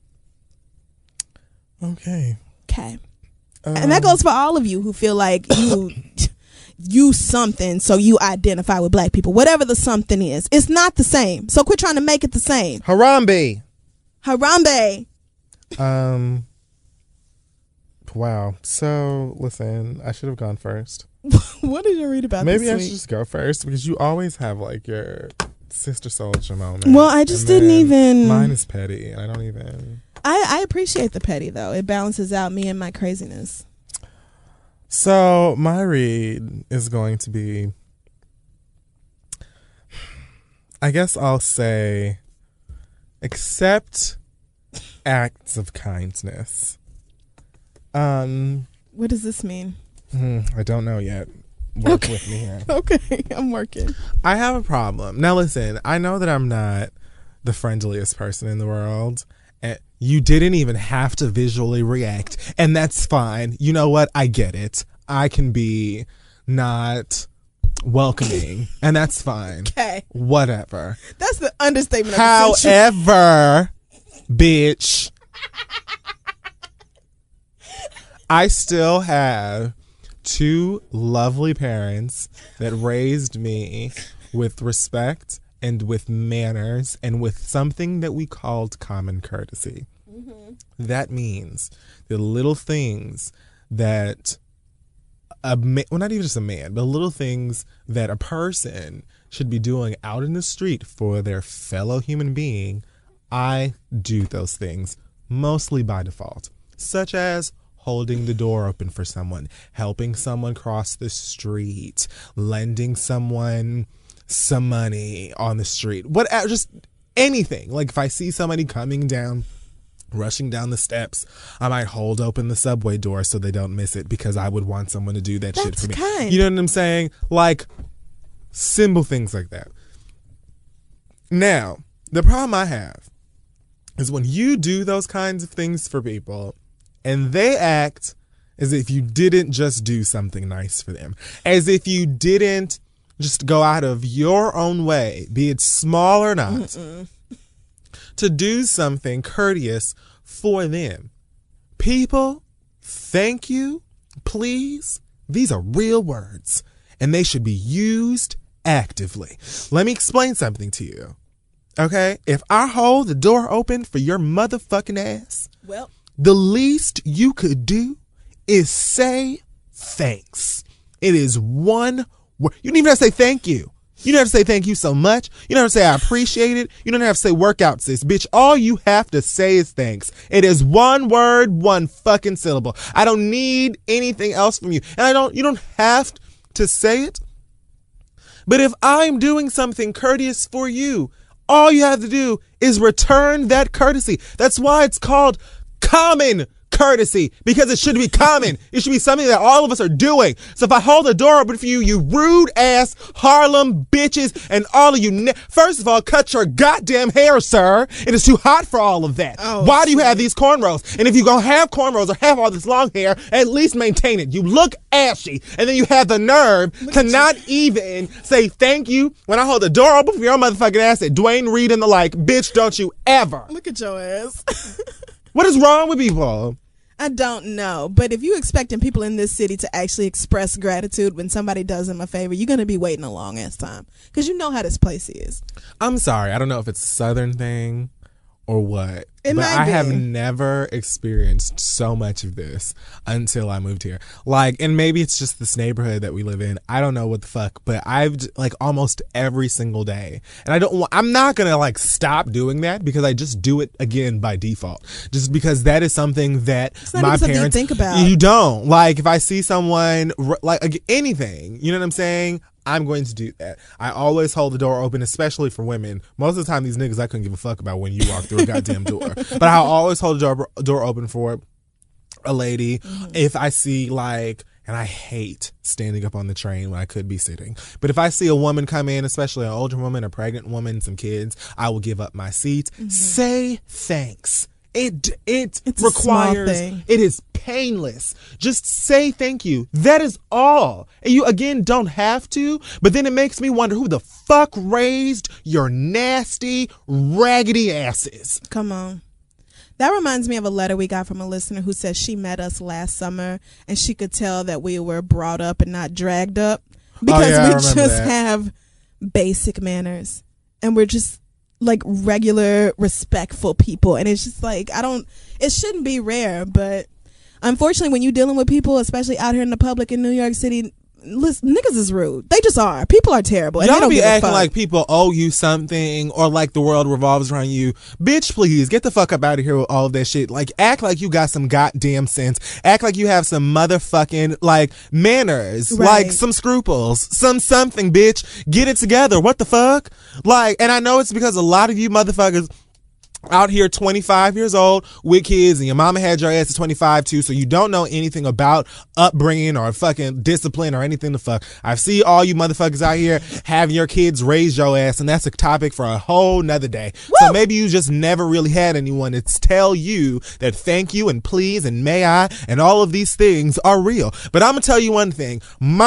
Okay. And that goes for all of you who feel like you something, so you identify with black people. Whatever the something is, it's not the same. So quit trying to make it the same. Harambe. Wow. So listen, I should have gone first. What did you read about? Maybe this I week? should just go first because you always have like your sister soldier moment. Well, I just didn't even. Mine is petty. I don't even. I appreciate the petty though. It balances out me and my craziness. So my read is going to be, I guess I'll say, accept acts of kindness. What does this mean? I don't know yet. Work with me here. Okay, I'm working. I have a problem. Now listen, I know that I'm not the friendliest person in the world. And you didn't even have to visually react. And that's fine. You know what? I get it. I can be not welcoming. And that's fine. Okay. Whatever. That's the understatement of the century. However, bitch, I still have 2 lovely parents that raised me with respect and with manners and with something that we called common courtesy. That means the little things that not even just a man, but little things that a person should be doing out in the street for their fellow human being. I do those things mostly by default, such as holding the door open for someone, helping someone cross the street, lending someone some money on the street, just anything. Like if I see somebody rushing down the steps, I might hold open the subway door so they don't miss it because I would want someone to do that shit for me. Kind. You know what I'm saying? Like simple things like that. Now, the problem I have is when you do those kinds of things for people and they act as if you didn't just do something nice for them, as if you didn't just go out of your own way, be it small or not, to do something courteous for them. People, thank you, please. These are real words, and they should be used actively. Let me explain something to you. Okay? If I hold the door open for your motherfucking ass, well, the least you could do is say thanks. It is one word. You don't even have to say thank you. You don't have to say thank you so much. You don't have to say I appreciate it. You don't have to say work out, sis. Bitch, all you have to say is thanks. It is one word, one fucking syllable. I don't need anything else from you. And you don't have to say it. But if I'm doing something courteous for you, all you have to do is return that courtesy. That's why it's called common courtesy, because it should be common. It should be something that all of us are doing. So if I hold the door open for you, you rude ass Harlem bitches, and all of you, first of all, cut your goddamn hair, sir. It is too hot for all of that. Why do you have these cornrows? And if you're gonna have cornrows or have all this long hair, at least maintain it. You look ashy, and then you have the nerve to not even say thank you when I hold the door open for your motherfucking ass at Dwayne Reed and the like. Bitch, don't you ever. Look at your ass. What is wrong with people? I don't know, but if you're expecting people in this city to actually express gratitude when somebody does them a favor, you're going to be waiting a long ass time, because you know how this place is. I'm sorry. I don't know if it's a Southern thing or what, but I have never experienced so much of this until I moved here. Like, and maybe it's just this neighborhood that we live in. I don't know what the fuck, but I've like almost every single day, and I'm not gonna like stop doing that because I just do it again by default, just because that is something that my parents you think about. You don't like if I see someone like anything, you know what I'm saying? I'm going to do that. I always hold the door open, especially for women. Most of the time, these niggas, I couldn't give a fuck about when you walk through a goddamn door. But I always hold the door open for a lady. If I see like, and I hate standing up on the train when I could be sitting, but if I see a woman come in, especially an older woman, a pregnant woman, some kids, I will give up my seat. Say thanks. It requires, it is painless. Just say thank you. That is all. And you, again, don't have to, but then it makes me wonder who the fuck raised your nasty, raggedy asses. Come on. That reminds me of a letter we got from a listener who says she met us last summer and she could tell that we were brought up and not dragged up because we just have basic manners and we're just like regular respectful people, and it's just like it shouldn't be rare, but unfortunately when you're dealing with people, especially out here in the public in New York City, listen, niggas is rude. They just are. People are terrible. And y'all they don't be give a acting fuck. like people owe you something or like the world revolves around you. Bitch, please get the fuck up out of here with all of that shit. Like, act like you got some goddamn sense. Act like you have some motherfucking like manners, Right. like some scruples, something, bitch. Get it together. What the fuck? Like, and I know it's because a lot of you motherfuckers out here 25 years old with kids, and your mama had your ass at 25 too, so you don't know anything about upbringing or fucking discipline or anything the fuck. I see all you motherfuckers out here having your kids raise your ass, and that's a topic for a whole nother day. Woo! So maybe you just never really had anyone to tell you that thank you and please and may I and all of these things are real. But I'm gonna tell you one thing,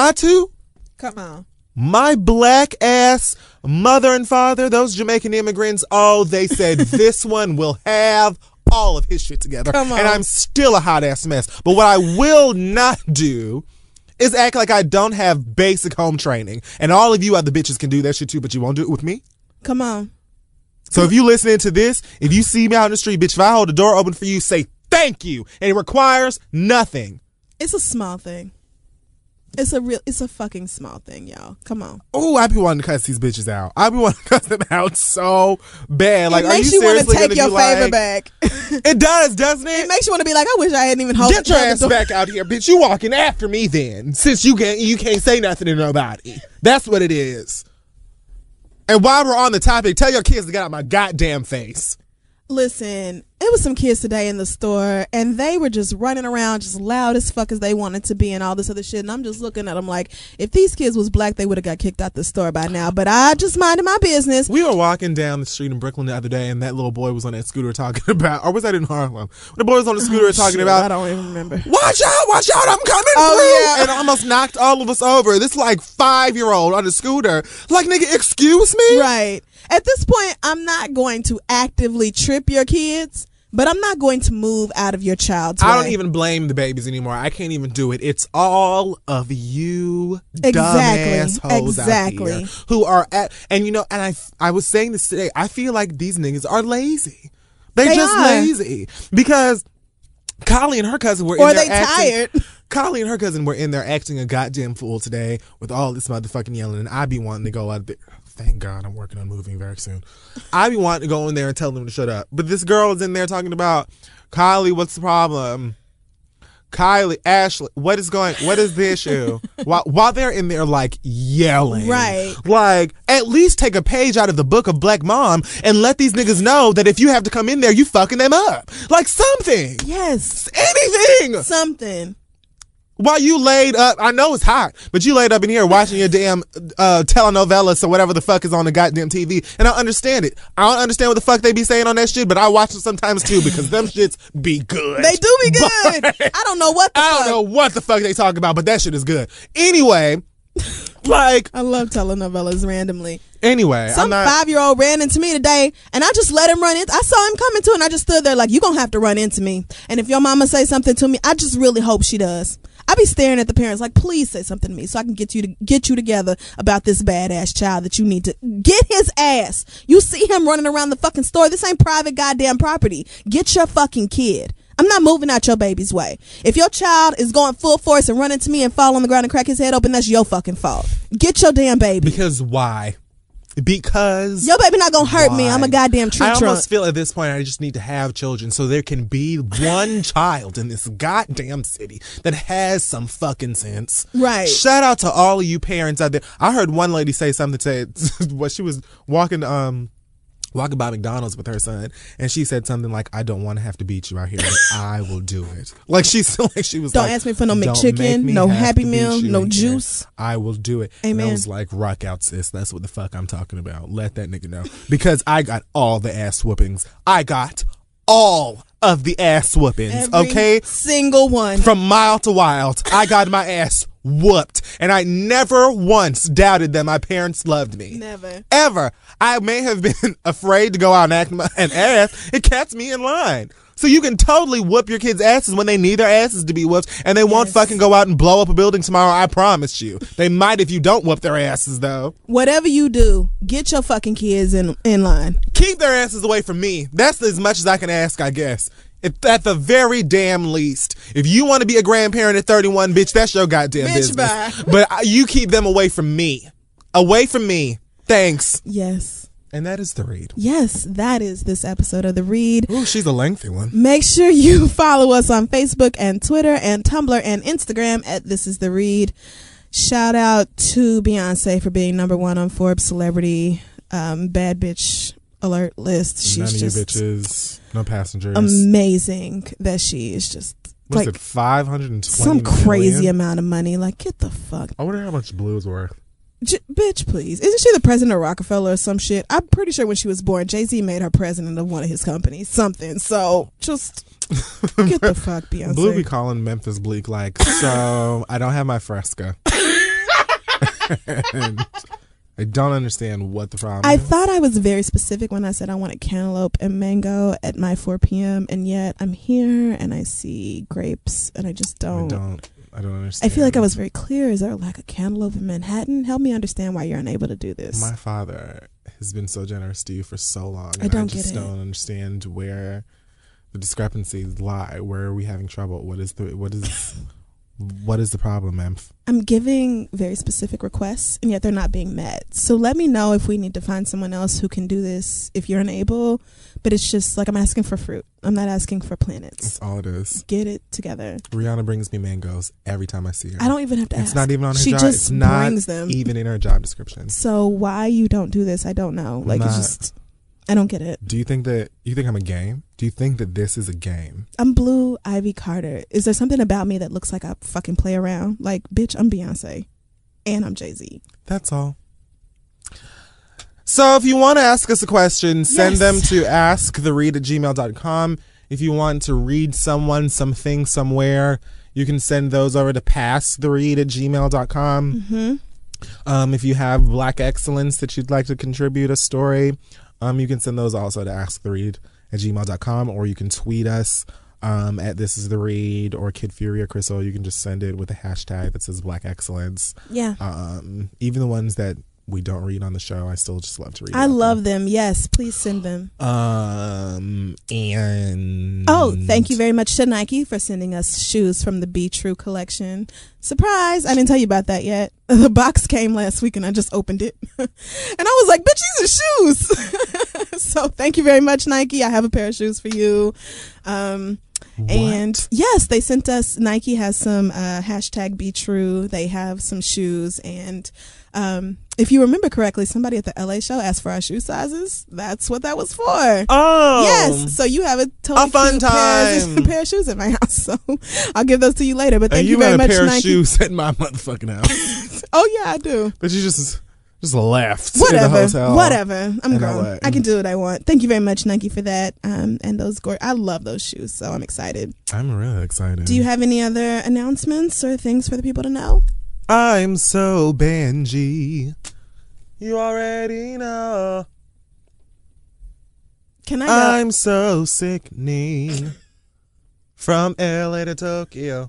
Come on. my black ass mother and father, those Jamaican immigrants, they said this one will have all of his shit together. Come on. And I'm still a hot ass mess. But what I will not do is act like I don't have basic home training. And all of you other bitches can do that shit too, but you won't do it with me? Come on. So if you listening to this, if you see me out in the street, bitch, if I hold the door open for you, say thank you. And it requires nothing. It's a small thing. It's a fucking small thing, y'all. Come on. Oh, I be wanting to cuss these bitches out. I be wanting to cuss them out so bad. Like, it are you makes you want to seriously take your favor like, back. It does, doesn't it? It makes you want to be like, I wish I hadn't even held Get your ass back out here, bitch. You walking after me then, since you can't say nothing to nobody. That's what it is. And while we're on the topic, tell your kids to get out my goddamn face. Listen, it was some kids today in the store, and they were just running around just loud as fuck as they wanted to be and all this other shit. And I'm just looking at them like, if these kids was black, they would have got kicked out the store by now. But I just minded my business. We were walking down the street in Brooklyn the other day, and that little boy was on that scooter talking about, or was that in Harlem? The boy was on the scooter talking about, I don't even remember. Watch out, I'm coming through. Yeah. And almost knocked all of us over. This like 5-year-old on the scooter. Like, nigga, excuse me? Right. At this point, I'm not going to actively trip your kids, but I'm not going to move out of your child's way. I don't even blame the babies anymore. I can't even do it. It's all of you dumbass hoes out here who are at, and you know, and I was saying this today, I feel like these niggas are lazy. They just are lazy. Because Kylie and her cousin were in there tired. Kylie and her cousin were in there acting a goddamn fool today with all this motherfucking yelling, and I be wanting to go out there. Thank God I'm working on moving very soon. I be wanting to go in there and tell them to shut up. But this girl is in there talking about, Kylie, what's the problem? Kylie, Ashley, what is the issue? while they're in there like yelling. Right. Like, at least take a page out of the book of Black Mom and let these niggas know that if you have to come in there, you fucking them up. Like something. Yes. Anything. Something. While you laid up, I know it's hot, but you laid up in here watching your damn telenovelas or whatever the fuck is on the goddamn TV, and I understand it. I don't understand what the fuck they be saying on that shit, but I watch them sometimes too because them shits be good. They do be good. But I don't know what the fuck they talk about, but that shit is good. Anyway, like, I love telenovelas randomly. Anyway, some 5-year-old ran into me today, and I just let him run in. I saw him coming too, and I just stood there like, you gonna have to run into me. And if your mama say something to me, I just really hope she does. I be staring at the parents like, please say something to me so I can get you together about this badass child that you need to get his ass. You see him running around the fucking store. This ain't private goddamn property. Get your fucking kid. I'm not moving out your baby's way. If your child is going full force and run into me and fall on the ground and crack his head open, that's your fucking fault. Get your damn baby. Because why? Because your baby not gonna hurt me. I'm a goddamn tree trunk. I almost feel at this point I just need to have children so there can be one child in this goddamn city that has some fucking sense. Right. Shout out to all of you parents out there. I heard one lady say something what she was walking by McDonald's with her son, and she said something like, I don't want to have to beat you out here, but I will do it. Like she was don't like, ask me for no McChicken, no Happy Meal, no juice. I will do it. Amen. And I was like, rock out, sis. That's what the fuck I'm talking about. Let that nigga know. Because I got all the ass whoopings. I got all of the ass whoopings. Every single one. From Mild to Wild. I got my ass whooped, and I never once doubted that my parents loved me. Never. Ever. I may have been afraid to go out and act an ass. It kept me in line. So you can totally whoop your kids' asses when they need their asses to be whooped, and they won't fucking go out and blow up a building tomorrow, I promise you. They might if you don't whoop their asses, though. Whatever you do, get your fucking kids in line. Keep their asses away from me. That's as much as I can ask, I guess. At the very damn least. If you want to be a grandparent at 31, bitch, that's your goddamn business. Bye. But you keep them away from me. Away from me. Thanks. Yes. And that is The Read. Yes, that is this episode of The Read. Ooh, she's a lengthy one. Make sure you follow us on Facebook and Twitter and Tumblr and Instagram at This Is The Read. Shout out to Beyonce for being #1 on Forbes Celebrity Bad Bitch Alert list. She's None of just you bitches, no passengers. Amazing that she is just What's like it, 520 some crazy million? amount of money. Like, get the fuck. I wonder how much Blue's worth. Bitch, please. Isn't she the president of Rockefeller or some shit? I'm pretty sure when she was born, Jay-Z made her president of one of his companies. Something. So just get the fuck, Beyonce. Blue be calling Memphis Bleak like, so I don't have my Fresca. And I don't understand what the problem I is. thought I was very specific when I said I wanted cantaloupe and mango at my 4 p.m. And yet I'm here and I see grapes and I just don't. I don't understand. I feel like I was very clear. Is there a lack of cantaloupe in Manhattan? Help me understand why you're unable to do this. My father has been so generous to you for so long. I don't just get it. don't understand where the discrepancies lie. Where are we having trouble? What is the problem, ma'am? I'm giving very specific requests, and yet they're not being met. So let me know if we need to find someone else who can do this if you're unable. But it's just like I'm asking for fruit. I'm not asking for planets. That's all it is. Get it together. Rihanna brings me mangoes every time I see her. I don't even have to ask. It's not even on her she job. just It's not brings them. even in her job description. So why you don't do this, I don't know. Like, it's just, I don't get it. Do you think I'm a game? Do you think that this is a game? I'm Blue Ivy Carter. Is there something about me that looks like I fucking play around? Like, bitch, I'm Beyonce. And I'm Jay-Z. That's all. So if you want to ask us a question, send them to asktheread@gmail.com. If you want to read someone, something, somewhere, you can send those over to passtheread@gmail.com. Mm-hmm. If you have Black excellence that you'd like to contribute a story, you can send those also to asktheread@gmail.com, or you can tweet us at This Is The Read or Kid Fury or Crystal. You can just send it with a hashtag that says Black excellence. Yeah. Even the ones that we don't read on the show, I still just love to read. I love them. Yes, please send them. And thank you very much to Nike for sending us shoes from the Be True collection. Surprise! I didn't tell you about that yet. The box came last week and I just opened it, and I was like, "Bitch, these are shoes." So thank you very much, Nike. I have a pair of shoes for you. And yes, they sent us. Nike has some hashtag Be True. They have some shoes, and if you remember correctly, somebody at the LA show asked for our shoe sizes. That's what that was for. Oh, yes. So you have a totally fun cute pair of shoes at my house. So I'll give those to you later. But thank you very much, Nike. You had a pair Nike. of shoes at my motherfucking house. Oh yeah, I do. But you just left. Whatever. In the hotel. Whatever. I'm in grown. LA. I can do what I want. Thank you very much, Nike, for that. And those I love those shoes, so I'm excited. I'm really excited. Do you have any other announcements or things for the people to know? I'm so Benji. You already know. Can I go? I'm so sickening. From LA to Tokyo.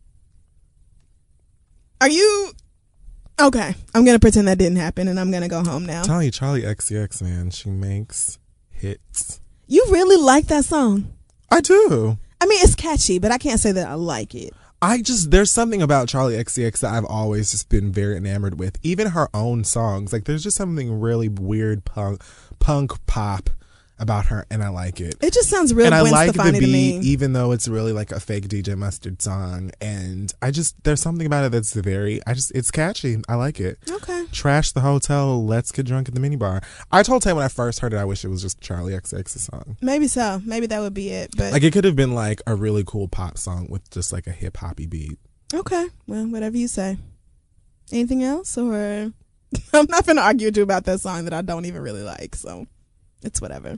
Are you okay? I'm gonna pretend that didn't happen, and I'm gonna go home now. I'm telling you, Charlie XCX, man, she makes hits. You really like that song? I do. I mean, it's catchy, but I can't say that I like it. There's something about Charlie XCX that I've always just been very enamored with. Even her own songs, like there's just something really weird punk pop about her, and I like it. It just sounds real and I Gwen like Stefani the to beat, me. even though it's really like a fake DJ Mustard song. And there's something about it that's it's catchy. I like it. Okay. Trash the Hotel, Let's Get Drunk at the Minibar. I told Tay when I first heard it, I wish it was just Charlie XCX's song. Maybe so. Maybe that would be it. But Like it could have been like a really cool pop song with just like a hip hoppy beat. okay. Well, whatever you say. Anything else? Or I'm not going to argue with you about that song that I don't even really like. So it's whatever.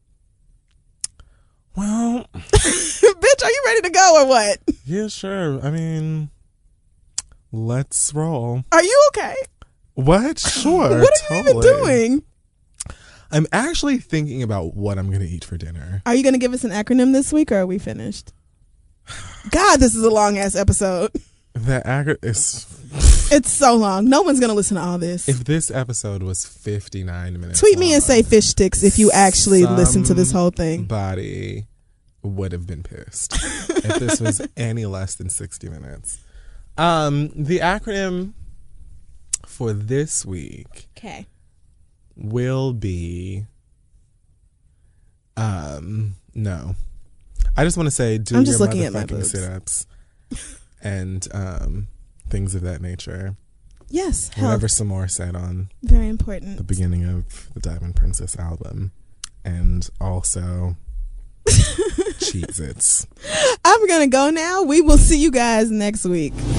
Well, Bitch, are you ready to go or what? yeah, sure. I mean, let's roll. Are you okay? What? Sure. What are you even doing? I'm actually thinking about what I'm going to eat for dinner. Are you going to give us an acronym this week, or are we finished? God, this is a long ass episode. It's so long. No one's going to listen to all this. If this episode was 59 minutes Tweet me and say fish sticks if you actually Some listen to this whole thing. Somebody would have been pissed if this was any less than 60 minutes. The acronym for this week will be no. I just want to say do I'm your just looking at my motherfucking boobs. sit-ups and things of that nature. Yes, Whatever health. Samore said on Very important. the beginning of the Diamond Princess album. And also Cheez-Its. I'm going to go now. We will see you guys next week.